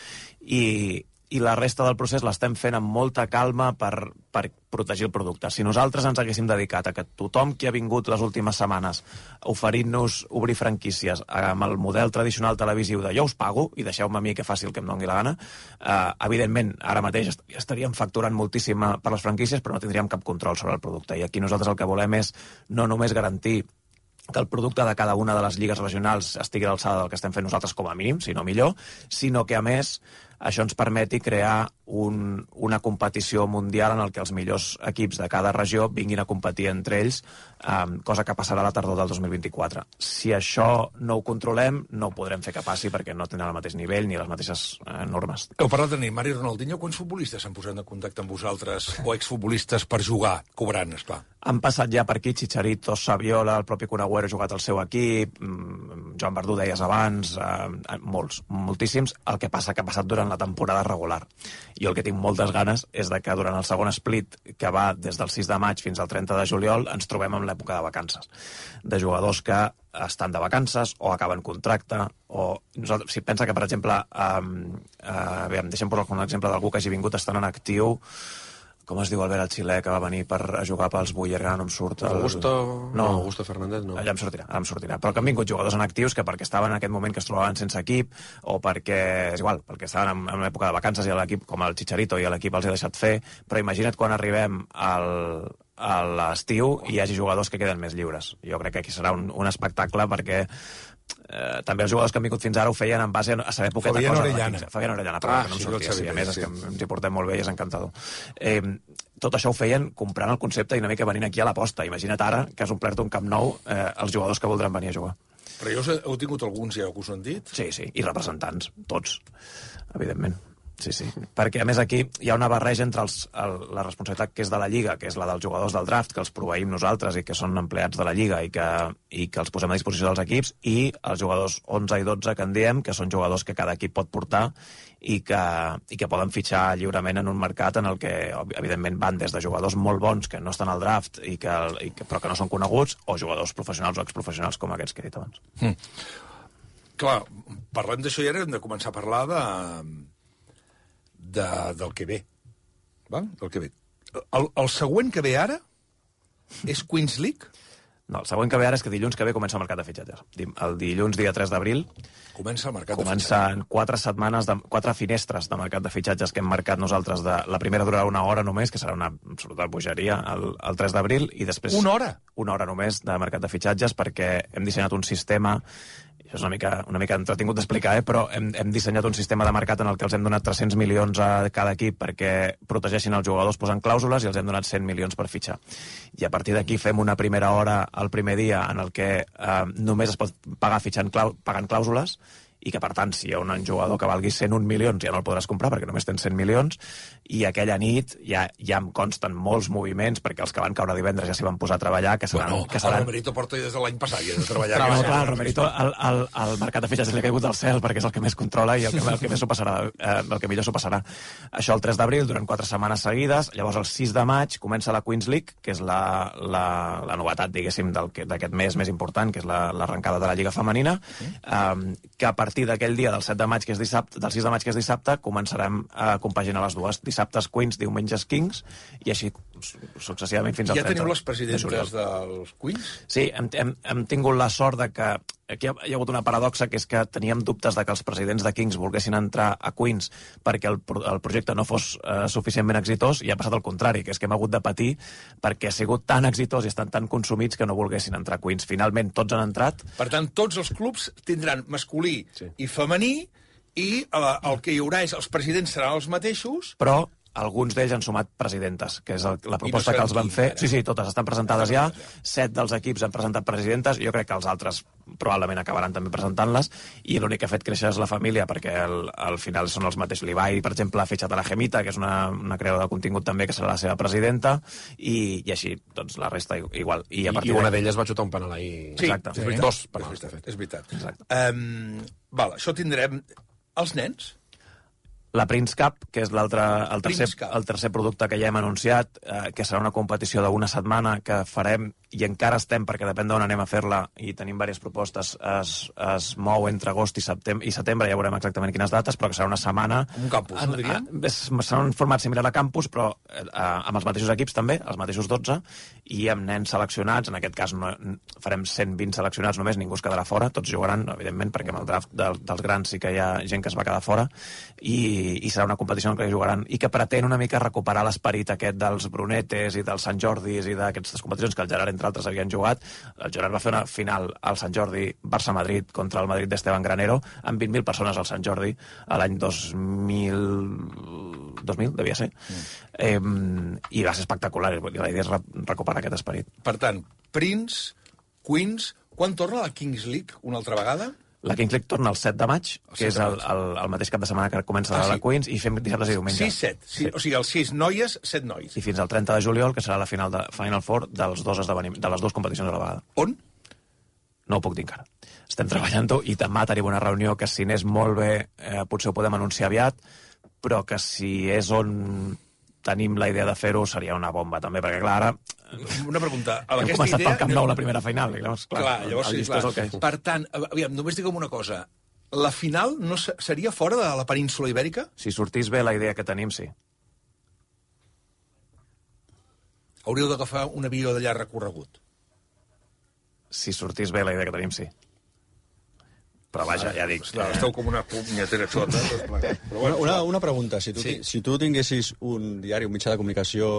I la resta del procés l'estem fent amb molta calma per protegir el producte. Si nosaltres ens haguéssim dedicat a que tothom que ha vingut les últimes setmanes oferint-nos obrir franquícies amb el model tradicional televisiu de jo us pago i deixeu-me a mi que faci el que em doni la gana, evidentment, ara mateix estaríem facturant moltíssim per les franquícies, però no tindríem cap control sobre el producte. I aquí nosaltres el que volem és no només garantir que el producte de cada una de les lligues regionals estigui a l'alçada del que estem fent nosaltres com a mínim, si no millor, sinó que, a més, això ens permeti crear una competició mundial en el que els millors equips de cada regió vinguin a competir entre ells, cosa que passarà a la tardor del 2024. Si això no ho controlem, no ho podrem fer que passi perquè no tenen el mateix nivell ni les mateixes normes. Heu parlat de Neymar i Ronaldinho. Quants futbolistes s'han posat en contacte amb vosaltres o exfutbolistes per jugar, cobrant, esclar? Han passat ja per aquí Chicharito, Saviola, el propi Kun Agüero ha jugat al seu equip, Joan Verdú deies abans, moltíssims. El que passa que ha passat durant la temporada regular. Jo el que tinc moltes ganes és de que durant el segon split, que va des del 6 de maig fins al 30 de juliol, ens trobem en l'època de vacances. De jugadors que estan de vacances o acaben contracte, o si pensa que, per exemple, deixem posar un exemple d'algú que hagi vingut estant en actiu, com es diu Albert, el xilè, que va venir per jugar pels Bullerga, no em surt... Augusto Fernández, no. Allà em sortirà. Però que han vingut jugadors en actius que perquè estaven en aquest moment que es trobaven sense equip o perquè, és igual, perquè estaven en una època de vacances i l'equip, com el Chicharito, i l'equip els ha deixat fer, però imagina't quan arribem a l'estiu i hi hagi jugadors que queden més lliures. Jo crec que aquí serà un espectacle perquè també els jugadors que han vingut fins ara ho feien en base a saber poqueta cosa. Fabián Orellana, però que no em sortia. Sí, a més, és que ens hi portem molt bé i és encantador. Tot això ho feien comprant el concepte i una mica venint aquí a l'aposta. Imagina't ara que has omplert un Camp Nou els jugadors que voldran venir a jugar. Però jo heu tingut alguns ja que us ho han dit? Sí, i representants, tots, evidentment. Sí. Perquè, a més, aquí hi ha una barreja entre la responsabilitat que és de la Lliga, que és la dels jugadors del draft, que els proveïm nosaltres i que són empleats de la Lliga i que els posem a disposició dels equips, i els jugadors 11 i 12 que en diem, que són jugadors que cada equip pot portar i que poden fitxar lliurement en un mercat en el que, evidentment, van des de jugadors molt bons que no estan al draft però que no són coneguts, o jugadors professionals o exprofessionals com aquests que he dit abans. Clar, parlem d'això i ara hem de començar a parlar del que ve. Val? Del que ve. El següent que ve ara és Queens League? No, el següent que ve ara és que dilluns que ve comença el mercat de fitxatges. El dilluns, dia 3 d'abril, Comença el mercat de fitxatges. comencen 4 setmanes, 4 finestres de mercat de fitxatges que hem marcat nosaltres. La primera durarà una hora només, que serà una absoluta bogeria, el 3 d'abril, i després... Una hora? Una hora només de mercat de fitxatges, perquè hem dissenyat un sistema, això és una mica entretingut d'explicar, però hem dissenyat un sistema de mercat en el que els hem donat 300 milions a cada equip perquè protegeixin els jugadors posant clàusules i els hem donat 100 milions per fitxar. I a partir d'aquí fem una primera hora el primer dia en el que només es pot pagar pagant clàusules, i que, per tant, si hi ha un jugador que valgui 101 milions ja no el podràs comprar perquè només tens 100 milions, i aquella nit ja em consten molts moviments, perquè els que van caure divendres ja s'hi van posar a treballar, que seran... Bueno, el Romerito porta des de l'any passat ja de treballar. No, clar, el Romerito, el mercat de fitxatges li ha caigut del cel perquè és el que més controla i el que més s'ho passarà, el que millor s'ho passarà. Això el 3 d'abril, durant 4 setmanes seguides. Llavors, el 6 de maig, comença la Queens League, que és la novetat, diguéssim, d'aquest mes més important, que és l'arrencada de la Lliga Femenina, que a partir d'aquell dia del 7 de maig, que és dissabte, del 6 de maig, que és dissabte, començarem a compaginar les dues. Dissabtes Queens, diumenges Kings, i així successivament fins al 30. Ja teniu les presidentes dels Queens? Sí, hem tingut la sort de que aquí hi ha hagut una paradoxa, que és que teníem dubtes de que els presidents de Kings volguessin entrar a Queens perquè el projecte no fos suficientment exitós, i ha passat el contrari, que és que hem hagut de patir perquè ha sigut tan exitós i estan tan consumits que no volguessin entrar a Queens. Finalment, tots han entrat. Per tant, tots els clubs tindran masculí i femení, i el que hi haurà és els presidents seran els mateixos, però alguns d'ells han sumat presidentes, que és la proposta que els van fer. Sí, totes estan presentades ja. 7 dels equips han presentat presidentes, i jo crec que els altres probablement acabaran també presentant-les, i l'únic que ha fet créixer és la família, perquè al final són els mateixos. L'Ibai, per exemple, ha fitxat a la Gemita, que és una creadora de contingut també, que serà la seva presidenta, i així, doncs, la resta igual. I una d'elles va xutar un penal ahir. Sí, exacte. és veritat. 2 penals, de fet. És veritat. Exacte. Val, això tindrem els nens. La Prince Cup, que és el Prince Cup. tercer producte que ja hem anunciat, que serà una competició d'una setmana que farem, i encara estem, perquè depèn d'on anem a fer-la, i tenim diverses propostes, es mou entre agost i setembre, ja veurem exactament quines dates, però que serà una setmana... Un campus, no diríem? Serà un format similar a campus, però amb els mateixos equips també, els mateixos 12, i amb nens seleccionats. En aquest cas farem 120 seleccionats només, ningú es quedarà fora, tots jugaran, evidentment, perquè amb el draft dels grans sí que hi ha gent que es va quedar fora, i serà una competició en què jugaran, i que pretén una mica recuperar l'esperit aquest dels Brunetes i dels Sant Jordis i d'aquestes competicions que el Gerard, entre altres, havien jugat. El Gerard va fer una final al Sant Jordi Barça-Madrid contra el Madrid d'Esteban Granero, amb 20.000 persones al Sant Jordi a l'any 2000 devia ser, i va ser espectacular. La idea és recuperar aquest esperit. Per tant, Prince, Queens... Quan torna la Kings League una altra vegada? La Kings League torna el 7 de maig, que és el mateix cap de setmana que comença la Queens, i fem dissabtes i diumenges. 6-7. Sí. O sigui, els 6 noies, 7 nois. I fins al 30 de juliol, que serà la final Four de les dues competicions a la vegada. On? No ho puc dir encara. Estem treballant-ho, i demà tenim una reunió que, si anés molt bé, potser ho podem anunciar aviat, però que si és on tenim la idea de fer-ho seria una bomba, també, perquè, clar, ara... Una pregunta. Hem començat pel Camp Nou la primera final. Llavors, llavors sí, clar. Per tant, aviam, només digue'm una cosa. La final no seria fora de la península Ibèrica? Si sortís bé la idea que tenim, sí. Hauríeu d'agafar un avió de llarg recorregut. Si sortís bé la idea que tenim, sí. Però vaja, ja dic... Clar, esteu com una punyetera sota. Una pregunta. Si tu tinguessis un diari, un mitjà de comunicació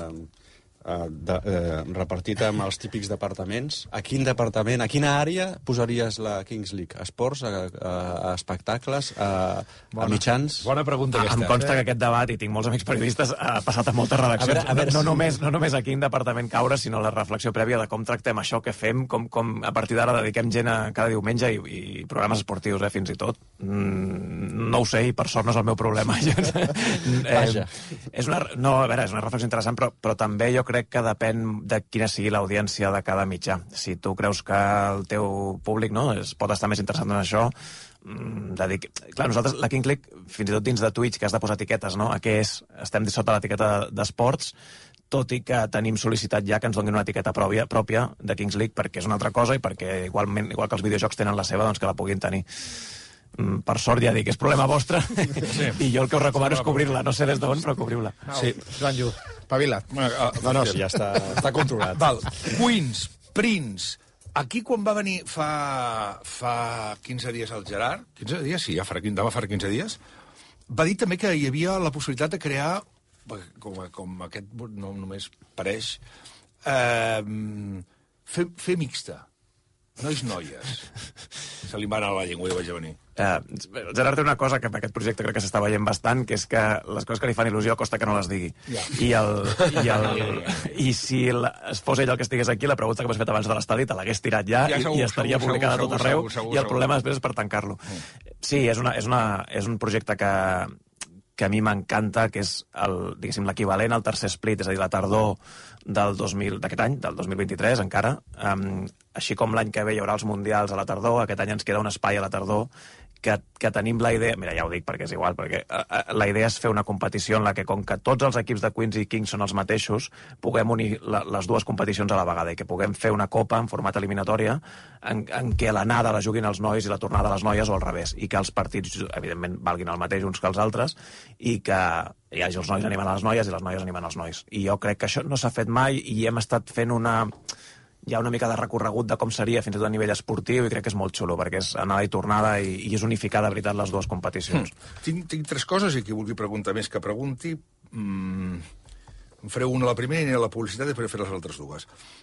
repartit amb els típics departaments, a quin departament, a quina àrea posaries la Kings League? A esports, a espectacles, a mitjans? Bona pregunta aquesta. Em consta que aquest debat, i tinc molts amics periodistes, ha passat a moltes redaccions. A veure, no només a quin departament caure, sinó la reflexió prèvia de com tractem això que fem, com a partir d'ara dediquem gent cada diumenge, i programes esportius, fins i tot. No ho sé, i per sort no és el meu problema. Vaja. És una reflexió interessant, però també jo crec que depèn de quina sigui l'audiència de cada mitjà. Si tu creus que el teu públic pot estar més interessat en això, clar, nosaltres, la Kings League, fins i tot dins de Twitch, que has de posar etiquetes, no? A què és? Estem sota l'etiqueta d'esports, tot i que tenim sol·licitat ja que ens donin una etiqueta pròpia de Kings League, perquè és una altra cosa, i perquè igual que els videojocs tenen la seva, doncs que la puguin tenir. Per sort, ja dic, és problema vostre, i jo el que us recomano és cobrir-la. No sé des d'on, però cobriu-la. Sí, Joan Llu, espavila't. No, sí, ja està controlat. Val, Queens, Prince. Aquí, quan va venir fa 15 dies el Gerard, 15 dies, sí, ja fa 15 dies, va dir també que hi havia la possibilitat de crear, com aquest no només pareix, fer mixta. Noies. Se li va anar la llengua i vaig a venir. Gerard té una cosa que amb aquest projecte crec que s'està veient bastant, que és que les coses que li fan il·lusió costa que no les digui. Ja. I si fos ell el que estigués aquí, la pregunta que m'has fet abans de l'estadi te l'hagués tirat ja i estaria publicada a tot arreu, i el problema després és per tancar-lo. Sí, és un projecte que a mi m'encanta, que és l'equivalent al tercer split, és a dir, la tardor d'aquest any, del 2023 encara. Així com l'any que ve hi haurà els mundials a la tardor, aquest any ens queda un espai a la tardor que tenim la idea... Mira, ja ho dic perquè és igual, perquè la idea és fer una competició en la que, com que tots els equips de Queens i Kings són els mateixos, puguem unir les dues competicions a la vegada i que puguem fer una copa en format eliminatòria en què l'anada la juguin els nois i la tornada les noies o al revés, i que els partits, evidentment, valguin el mateix uns que els altres, i que hi hagi els nois animant a les noies i les noies animant els nois. I jo crec que això no s'ha fet mai i hem estat fent hi ha una mica de recorregut de com seria fins i tot a nivell esportiu, i crec que és molt xulo, perquè és anada i tornada i és unificar de veritat les dues competicions. Tinc 3 coses, i qui vulgui preguntar més que pregunti. Em fareu una a la primera i aniré a la publicitat i després fer les altres dues.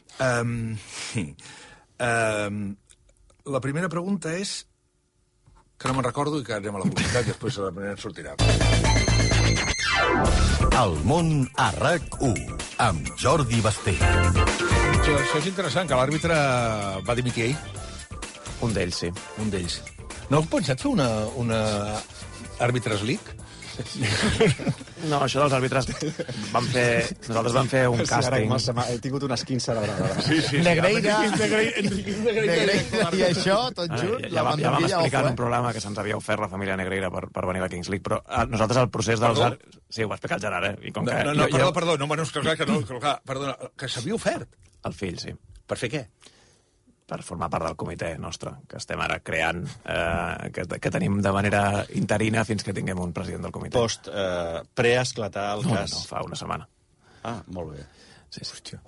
La primera pregunta és, que no me'n recordo i que anem a la publicitat i després la primera en sortirà. El món a RAC1 amb Jordi Basté. Això és interessant, que l'àrbitre va dimitir ahir. Un d'ells, sí. Un d'ells. No heu pensat fer una Àrbitres League? No, això dels àrbitres nosaltres vam fer un càsting. He tingut una esquinça de vegada. Sí. Negreira i això, tot junt. Ja vam explicar en un programa que se'ns havia ofert la família Negreira per venir a la Kings League, però nosaltres el procés dels àrbitres... Sí, ho va explicar el Gerard, I com que... Perdó, perdona, que s'havia ofert. El fill, sí. Per fer què? Per formar part del comitè nostre, que estem ara creant, que tenim de manera interina fins que tinguem un president del comitè. Pre-esclatar el cas. No, fa una setmana. Ah, molt bé. Sí.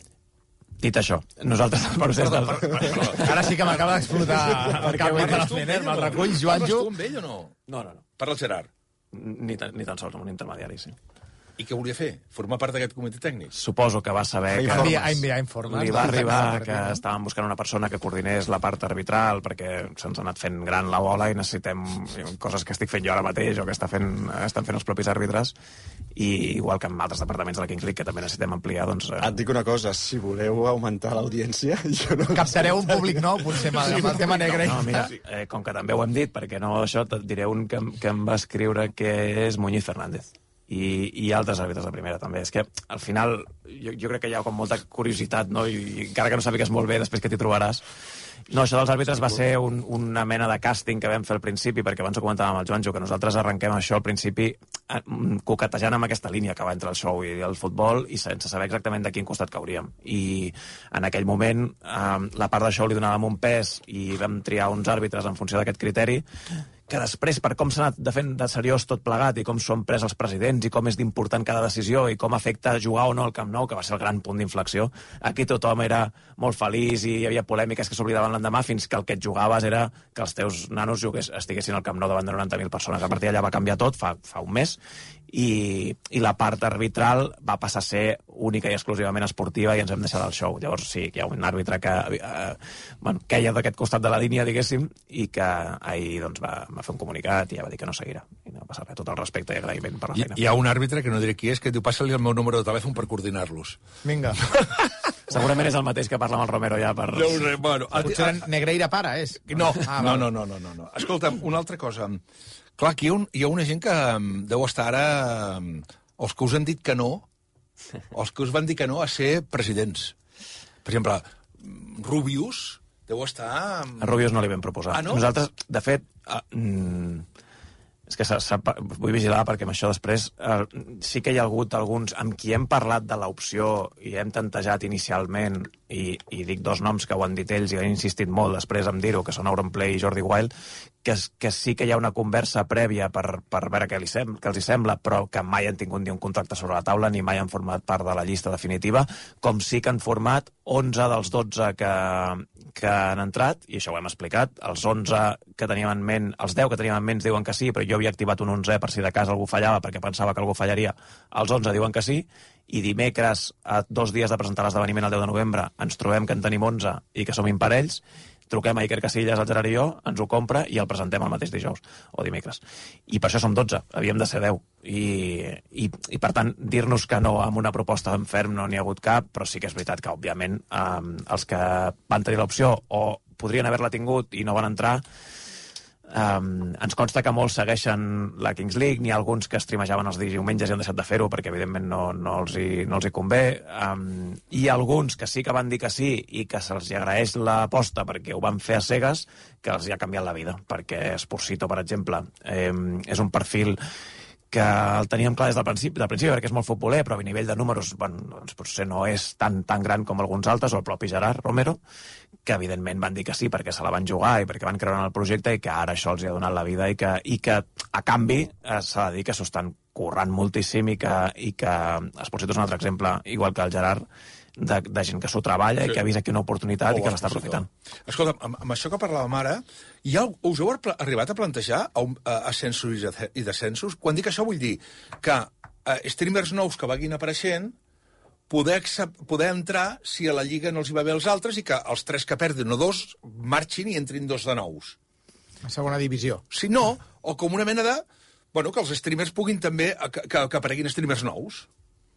Dit això, nosaltres el procés Ara sí que m'acaba d'explotar el cap de la Fener, me'l recull, Joanjo. Parles tu amb ell o no? No. Parla el Gerard. Ni tan sols, amb un intermediari, sí. I què volia fer? Formar part d'aquest comitè tècnic? Suposo que va saber que... Enviar informes. Li va arribar que estàvem buscant una persona que coordinés la part arbitral, perquè se'ns ha anat fent gran la bola i necessitem coses que estic fent jo ara mateix o que estan fent els propis àrbitres, i igual que en altres departaments de la Kings League, que també necessitem ampliar, doncs... Et dic una cosa, si voleu augmentar l'audiència... Captareu un públic nou, potser, amb el tema negre. No, mira, com que també ho hem dit, perquè no això, et diré un que em va escriure, que és Muñiz Fernández. I altres àrbitres de primera també. És que al final jo crec que hi ha com molta curiositat, no? I encara que no sàpigues molt bé després que t'hi trobaràs. No, això dels àrbitres va ser una mena de càsting que vam fer al principi, perquè abans ho comentàvem amb el Joanjo, que nosaltres arrenquem això al principi coquetejant amb aquesta línia que va entre el show i el futbol i sense saber exactament de quin costat cauríem. I en aquell moment la part de show li donàvem un pes i vam triar uns àrbitres en funció d'aquest criteri, que després, per com s'ha anat fent de seriós tot plegat i com són pres els presidents i com és d'important cada decisió i com afecta jugar o no al Camp Nou, que va ser el gran punt d'inflexió, aquí tothom era molt feliç i hi havia polèmiques que s'oblidaven l'endemà, fins que el que et jugaves era que els teus nanos estiguessin al Camp Nou davant de 90.000 persones. A partir d'allà va canviar tot, fa un mes, i la part arbitral va passar a ser única i exclusivament esportiva i ens hem deixat del show. Llavors sí, que hi ha un àrbitre que queia d'aquest costat de la línia, diguéssim, i que ahir doncs, va fer un comunicat i ja va dir que no seguirà. I no passa res, tot el respecte i agraïment per la feina. Hi ha un àrbitre, que no diré qui és, que diu, passa-li el meu número de telèfon per coordinar-los. Vinga. Segurament és el mateix que parla amb el Romero ja per... No ho sé, bueno... Potser Negreira para, és? No. Escolta'm, una altra cosa. Clar, aquí hi ha una gent que deu estar ara... Els que us han dit que no, els que us van dir que no a ser presidents. Per exemple, Rubius deu estar... A Rubius no li vam proposar. Ah, no? Nosaltres, de fet, És que vull vigilar perquè amb això després sí que hi ha hagut alguns amb qui hem parlat de l'opció i hem tantejat inicialment i dic dos noms que ho han dit ells i han insistit molt després en dir-ho, que són Auronplay i Jordi Wild, que sí que hi ha una conversa prèvia per veure què els hi sembla, però que mai han tingut ni un contracte sobre la taula ni mai han format part de la llista definitiva, com sí que han format 11 dels 12 que han entrat, i això ho hem explicat, els 11 que teníem en ment, els 10 que teníem en ment diuen que sí, però jo havia activat un 11 per si de cas algú fallava, perquè pensava que algú fallaria, els 11 diuen que sí, i dimecres, a 2 dies de presentar l'esdeveniment el 10 de novembre, ens trobem que en tenim 11 i que som imparells, truquem a Iker Casillas, el Gerard i jo, ens ho compra i el presentem el mateix dijous o dimecres. I per això som 12, havíem de ser 10. I per tant, dir-nos que no amb una proposta en ferm no n'hi ha hagut cap, però sí que és veritat que, òbviament, els que van tenir l'opció o podrien haver-la tingut i no van entrar, ens consta que molts segueixen la Kings League, n'hi ha alguns que streamejaven els diumenges i han deixat de fer-ho perquè evidentment no els hi convé, i alguns que sí que van dir que sí i que se'ls agraeix l'aposta perquè ho van fer a cegues, que els hi ha canviat la vida, perquè Spursito, per exemple, és un perfil que el teníem clar des del principi perquè és molt futboler, però a nivell de números doncs potser no és tan gran com alguns altres, o el propi Gerard Romero, que evidentment van dir que sí perquè se la van jugar i perquè van creure en el projecte i que ara això els hi ha donat la vida i que a canvi s'ha de dir que s'ho estan currant moltíssim i que Spursito és un altre exemple, igual que el Gerard, de gent que s'ho treballa i que ha vist aquí una oportunitat i que l'està aprofitant. Escolta, amb això que parlàvem ara, us heu arribat a plantejar ascensos i descensos? Quan dic això vull dir que streamers nous que vagin apareixent poder entrar si a la Lliga no els hi va bé els altres i que els 3 que perdin o 2 marxin i entrin 2 de nous. A segona divisió. Si no, o com una mena de... Bueno, que els streamers puguin també... que apareguin streamers nous.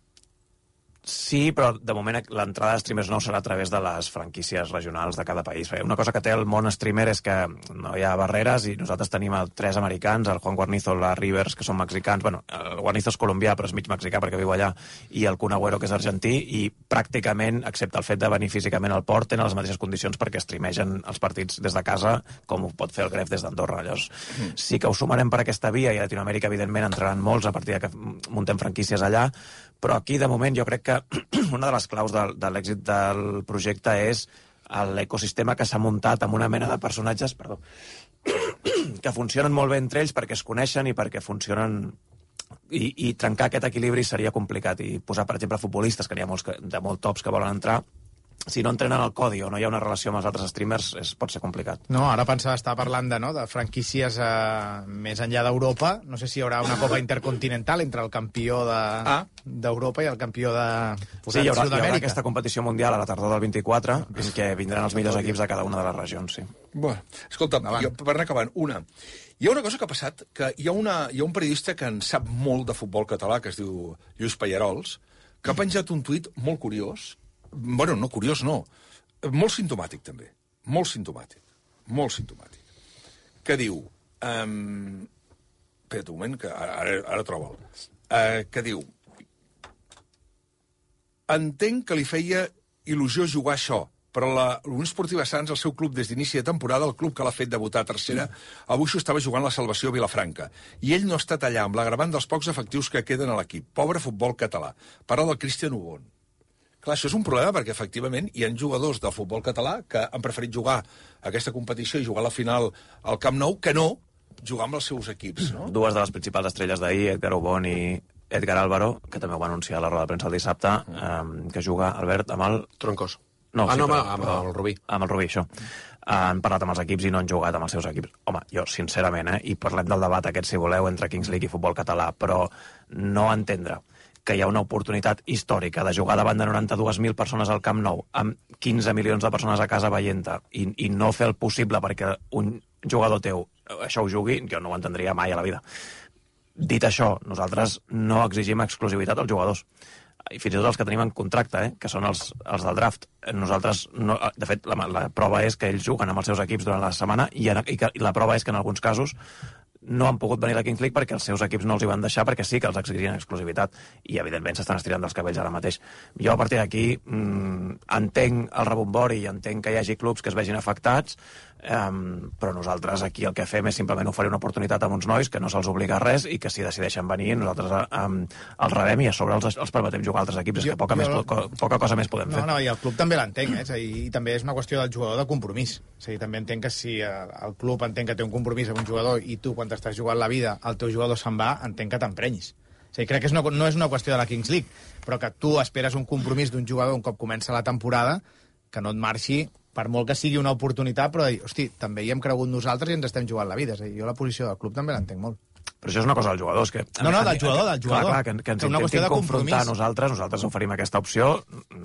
Sí, però de moment l'entrada de streamers nous serà a través de les franquícies regionals de cada país. Una cosa que té el món streamer és que no hi ha barreres i nosaltres tenim 3 americans, el Juan Guarnizo, la Rivers, que són mexicans, bueno, el Guarnizo és colombià però és mig mexicà perquè viu allà, i el Kun Agüero, que és argentí, i pràcticament, excepte el fet de venir físicament al port, tenen les mateixes condicions perquè streamegen els partits des de casa, com ho pot fer el Gref des d'Andorra. Llavors, sí que ho sumarem per aquesta via, i a Latinoamèrica, evidentment, entraran molts a partir que muntem franquícies allà, però aquí, de moment, jo crec que una de les claus de l'èxit del projecte és l'ecosistema que s'ha muntat amb una mena de personatges, que funcionen molt bé entre ells perquè es coneixen i perquè funcionen... I trencar aquest equilibri seria complicat. I posar, per exemple, futbolistes, que n'hi ha molts de molt tops que volen entrar, si no entrenen el codi o no hi ha una relació amb els altres streamers, pot ser complicat. No, ara pensava, estar parlant de franquícies més enllà d'Europa. No sé si hi haurà una Copa Intercontinental entre el campió d'Europa i el campió de Sí, hi haurà aquesta competició mundial a la tardor del 24, en què vindran els millors equips de cada una de les regions, sí. Bueno, escolta, per anar acabant, hi ha una cosa que ha passat, que hi ha un periodista que en sap molt de futbol català, que es diu Lluís Pallarols, que ha penjat un tuit molt curiós. Bueno, no curiós, no. Molt simptomàtic, també. Molt simptomàtic. Que diu... Espera't un moment, que ara troba'l. Que diu... Entenc que li feia il·lusió jugar això, però la Unió Esportiva Sants, el seu club des d'inici de temporada, el club que l'ha fet debutar a tercera, avui s'ho estava jugant la salvació a Vilafranca. I ell no ha estat allà, amb l'agravant dels pocs efectius que queden a l'equip. Pobre futbol català. Parla del Cristian Ubon. Clar, això és un problema perquè, efectivament, hi ha jugadors del futbol català que han preferit jugar aquesta competició i jugar a la final al Camp Nou que no jugar amb els seus equips, no? 2 de les principals estrelles d'ahir, Edgar Ubon i Edgar Álvaro, que també ho va anunciar a la roda de premsa el dissabte, que juga, Albert, amb el... Troncos. Amb el Rubí. Amb el Rubí, això. Han parlat amb els equips i no han jugat amb els seus equips. Home, jo, sincerament, i parlem del debat aquest, si voleu, entre Kings League i futbol català, però no entendre que hi ha una oportunitat històrica de jugar davant de 92.000 persones al Camp Nou, amb 15 milions de persones a casa veient-te, i no fer el possible perquè un jugador teu això ho jugui, jo no ho entendria mai a la vida. Dit això, nosaltres no exigim exclusivitat als jugadors. I fins i tot els que tenim en contracte, que són els del draft. Nosaltres, no, de fet, la prova és que ells juguen amb els seus equips durant la setmana i la prova és que en alguns casos no han pogut venir a la Kings League perquè els seus equips no els hi van deixar, perquè sí que els exigien exclusivitat, i evidentment s'estan estirant dels cabells ara mateix. Jo a partir d'aquí entenc el rebombori i entenc que hi hagi clubs que es vegin afectats, però nosaltres aquí el que fem és simplement oferir una oportunitat a uns nois que no se'ls obliga a res i que si decideixen venir nosaltres els rebem i a sobre els permetem jugar a altres equips. És que poca cosa més podem fer. No, i el club també l'entenc, és a dir, i també és una qüestió del jugador de compromís. És a dir, també entenc que si el club entén que té un compromís amb un jugador i tu, quan t'estàs jugant la vida, el teu jugador se'n va, entenc que t'emprenyis. És a dir, crec que no és una qüestió de la Kings League, però que tu esperes un compromís d'un jugador un cop comença la temporada, que no et marxi, per molt que sigui una oportunitat, però dir, hosti, també hi hem cregut nosaltres i ens estem jugant la vida. És a dir, jo la posició del club també l'entenc molt. Però això és una cosa del jugador. És que, del jugador. Clar, que ens intentin confrontar a nosaltres oferim aquesta opció.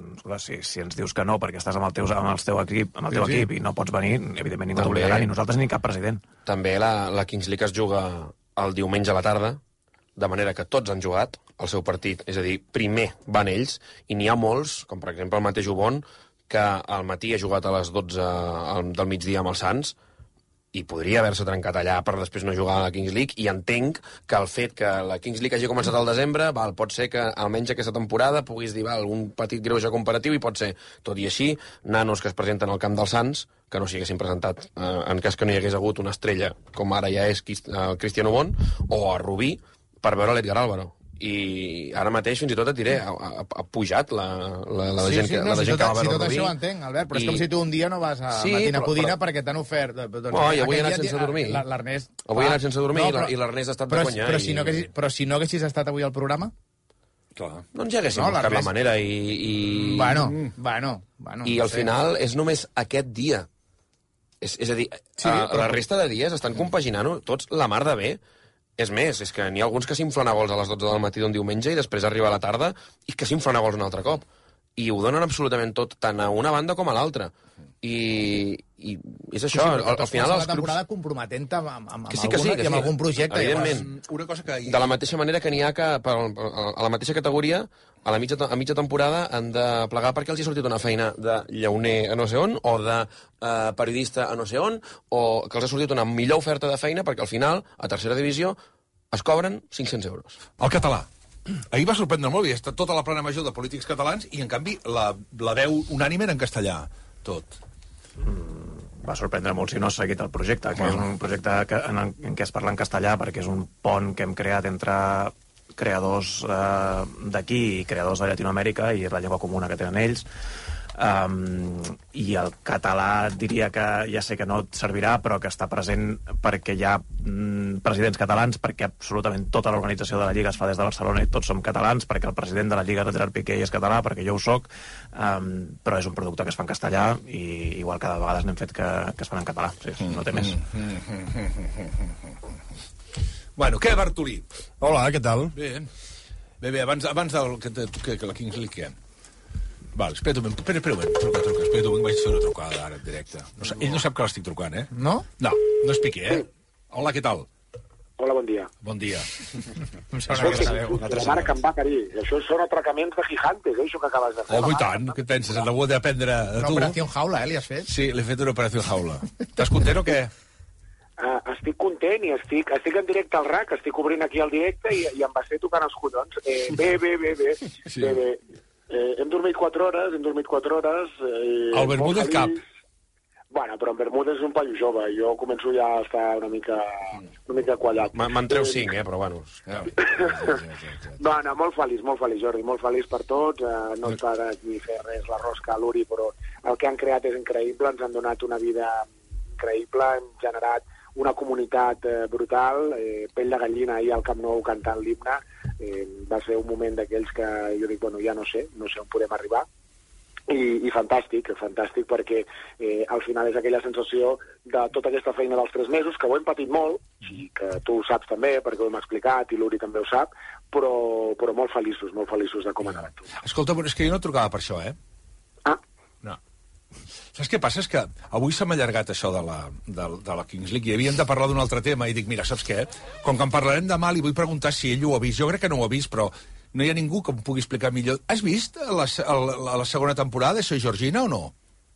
Si ens dius que no perquè estàs amb el teu equip i no pots venir, evidentment ningú t'obligarà, ni nosaltres ni cap president. També la Kings League es juga el diumenge a la tarda, de manera que tots han jugat el seu partit. És a dir, primer van ells, i n'hi ha molts, com per exemple el mateix Ubon, que al matí ha jugat a les 12 del migdia amb els Sants, i podria haver-se trencat allà per després no jugar a la Kings League, i entenc que el fet que la Kings League hagi començat al desembre, pot ser que almenys aquesta temporada puguis dir algun petit greuge comparatiu, i pot ser, tot i així, nanos que es presenten al camp dels Sants, que no s'hi haguessin presentat en cas que no hi hagués hagut una estrella, com ara ja és Cristian Ubon, o a Rubí, per veure l'Edgar Álvaro. I ara mateix, fins i tot et diré, ha pujat la gent que va veure Si tot Rubí. això ho entenc, Albert, però és com si tu un dia no vas a Matina Codina perquè t'han ofert... I avui he anat sense dormir. Avui he anat sense dormir i l'Ernest ha estat de conya. Però si no haguessis estat avui al programa... Clar. Doncs ja haguéssim buscat la manera i... Bueno. I al final és només aquest dia. És a dir, la resta de dies estan compaginant-ho tots la mar de bé. És més, és que n'hi ha alguns que s'inflen a gols a les 12 del matí d'un diumenge i després arriba a la tarda i que s'inflen a gols un altre cop. I ho donen absolutament tot, tant a una banda com a l'altra. I és això, al final els clubs... La temporada comprometent amb algun projecte. Evidentment. Una cosa que... De la mateixa manera que n'hi ha que a la mateixa categoria, a mitja temporada han de plegar perquè els hi ha sortit una feina de llauner a no sé on, o de periodista a no sé on, o que els ha sortit una millor oferta de feina perquè al final, a tercera divisió, es cobren 500 euros. El català. Ahir va sorprendre molt, i està tota la plana major de polítics catalans, i en canvi la veu unànime era en castellà, tot. Va sorprendre molt si no has seguit el projecte, que és un projecte en què es parla en castellà, perquè és un pont que hem creat entre creadors d'aquí i creadors de Llatinoamèrica, i és la llengua comuna que tenen ells. I el català diria que ja sé que no et servirà, però que està present perquè hi ha presidents catalans, perquè absolutament tota l'organització de la Lliga es fa des de Barcelona i tots som catalans, perquè el president de la Lliga, Gerard Piqué, és català, perquè jo ho soc, però és un producte que es fa en castellà, i igual cada vegada n'hem fet que es fan en català. Sí, no té més. Bueno, què, Bartolí? Hola, què tal? Bé, abans que la Kings League, què? Vale, espera un moment, espera, vaig fer una trucada ara en directe. Ell no sap que l'estic trucant, eh? No? No és Piqué, eh? Hola, què tal? Hola, bon dia. Bon dia. La mare que em va carir. Això són atracaments de gigantes, això que acabes de fer. I tant. Què et penses? Hem hagut d'aprendre a tu. Una operació jaula, li has fet? Sí, l'he fet una operació jaula. Estàs content o què? Estic content i estic en directe al RAC, estic obrint aquí el directe i em va ser tocant els collons. Bé. Sí. Bé. Hem dormit 4 hores. El Bermúdez cap. Bueno, però en Bermúdez és un paio jove. Jo començo ja a estar una mica quallat. Me'n treu 5, però bueno. No, molt feliç, Jordi, molt feliç per tots. No ens va ni fer res la rosca a l'Uri, però el que han creat és increïble. Ens han donat una vida increïble, hem generat una comunitat brutal, pell de gallina ahir al Camp Nou cantant l'himne. Va ser un moment d'aquells que jo dic, bueno, ja no sé on podem arribar. I fantàstic perquè al final és aquella sensació de tota aquesta feina dels 3 mesos, que ho hem patit molt, i que tu ho saps també, perquè ho hem explicat, i l'Uri també ho sap, però molt feliços de com ha anat tot. Escolta, és que jo no trucava per això, eh? No. Saps què passa? És que avui s'ha allargat això de la Kings League i havíem de parlar d'un altre tema i dic, mira, saps què? Com que en parlarem demà li vull preguntar si ell ho ha vist. Jo crec que no ho ha vist, però no hi ha ningú que em pugui explicar millor. Has vist la segona temporada de Soy Georgina o no?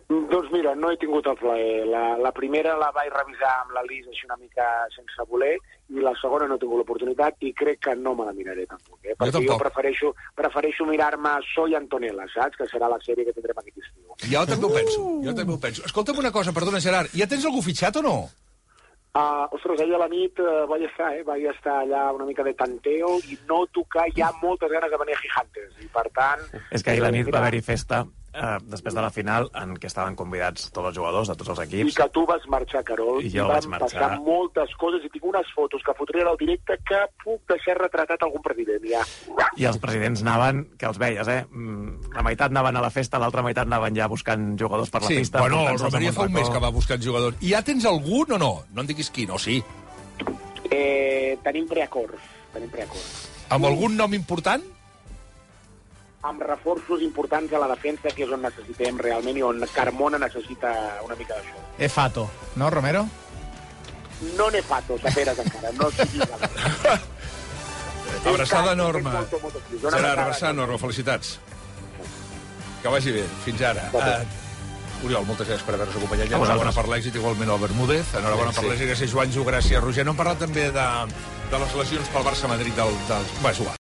Doncs mira, no he tingut el plaer. La primera la vaig revisar amb la Lis així una mica sense voler, i la segona no he tingut l'oportunitat i crec que no me la miraré tampoc. Perquè jo prefereixo mirar-me Soy Antonella, saps? Que serà la sèrie que tindrem aquest estiu. Jo també ho penso. Escolta'm una cosa, perdona, Gerard, ja tens algú fitxat o no? Ostres, ahir a la nit vaig estar allà una mica de tanteo i no tocar, hi ha moltes ganes de venir a Gigantes, i per tant... És que ahir a la nit va haver-hi festa després de la final en què estaven convidats tots els jugadors de tots els equips. I que tu vas marxar, Carol, i van passar moltes coses, i tinc unes fotos que fotré al directe que puc deixar retratat algun president, ja. I els presidents anaven, que els veies, la meitat anaven a la festa, l'altra meitat anaven ja buscant jugadors per la pista. Sí, bueno, el Romer ja fa un mes que va buscant jugadors. I ja tens algun o no? No em diguis quin, o sí? Tenim preacords. Amb algun nom important? Amb reforços importants a la defensa, que és on necessitem realment i on Carmona necessita una mica d'això. Fato, no, Romero? No n'he fato, s'aperes encara, no siguis galant. Abraçada enorme. Gerard, abraçada enorme, felicitats. Que vagi bé, fins ara. Oriol, moltes gràcies per haver-nos acompanyat. Enhorabona per l'èxit, igualment al Bermúdez. Enhorabona per l'èxit, gràcies Joan Ju, gràcies Roger. No hem parlat també de les lesions pel Barça-Madrid del... Bé, és igual.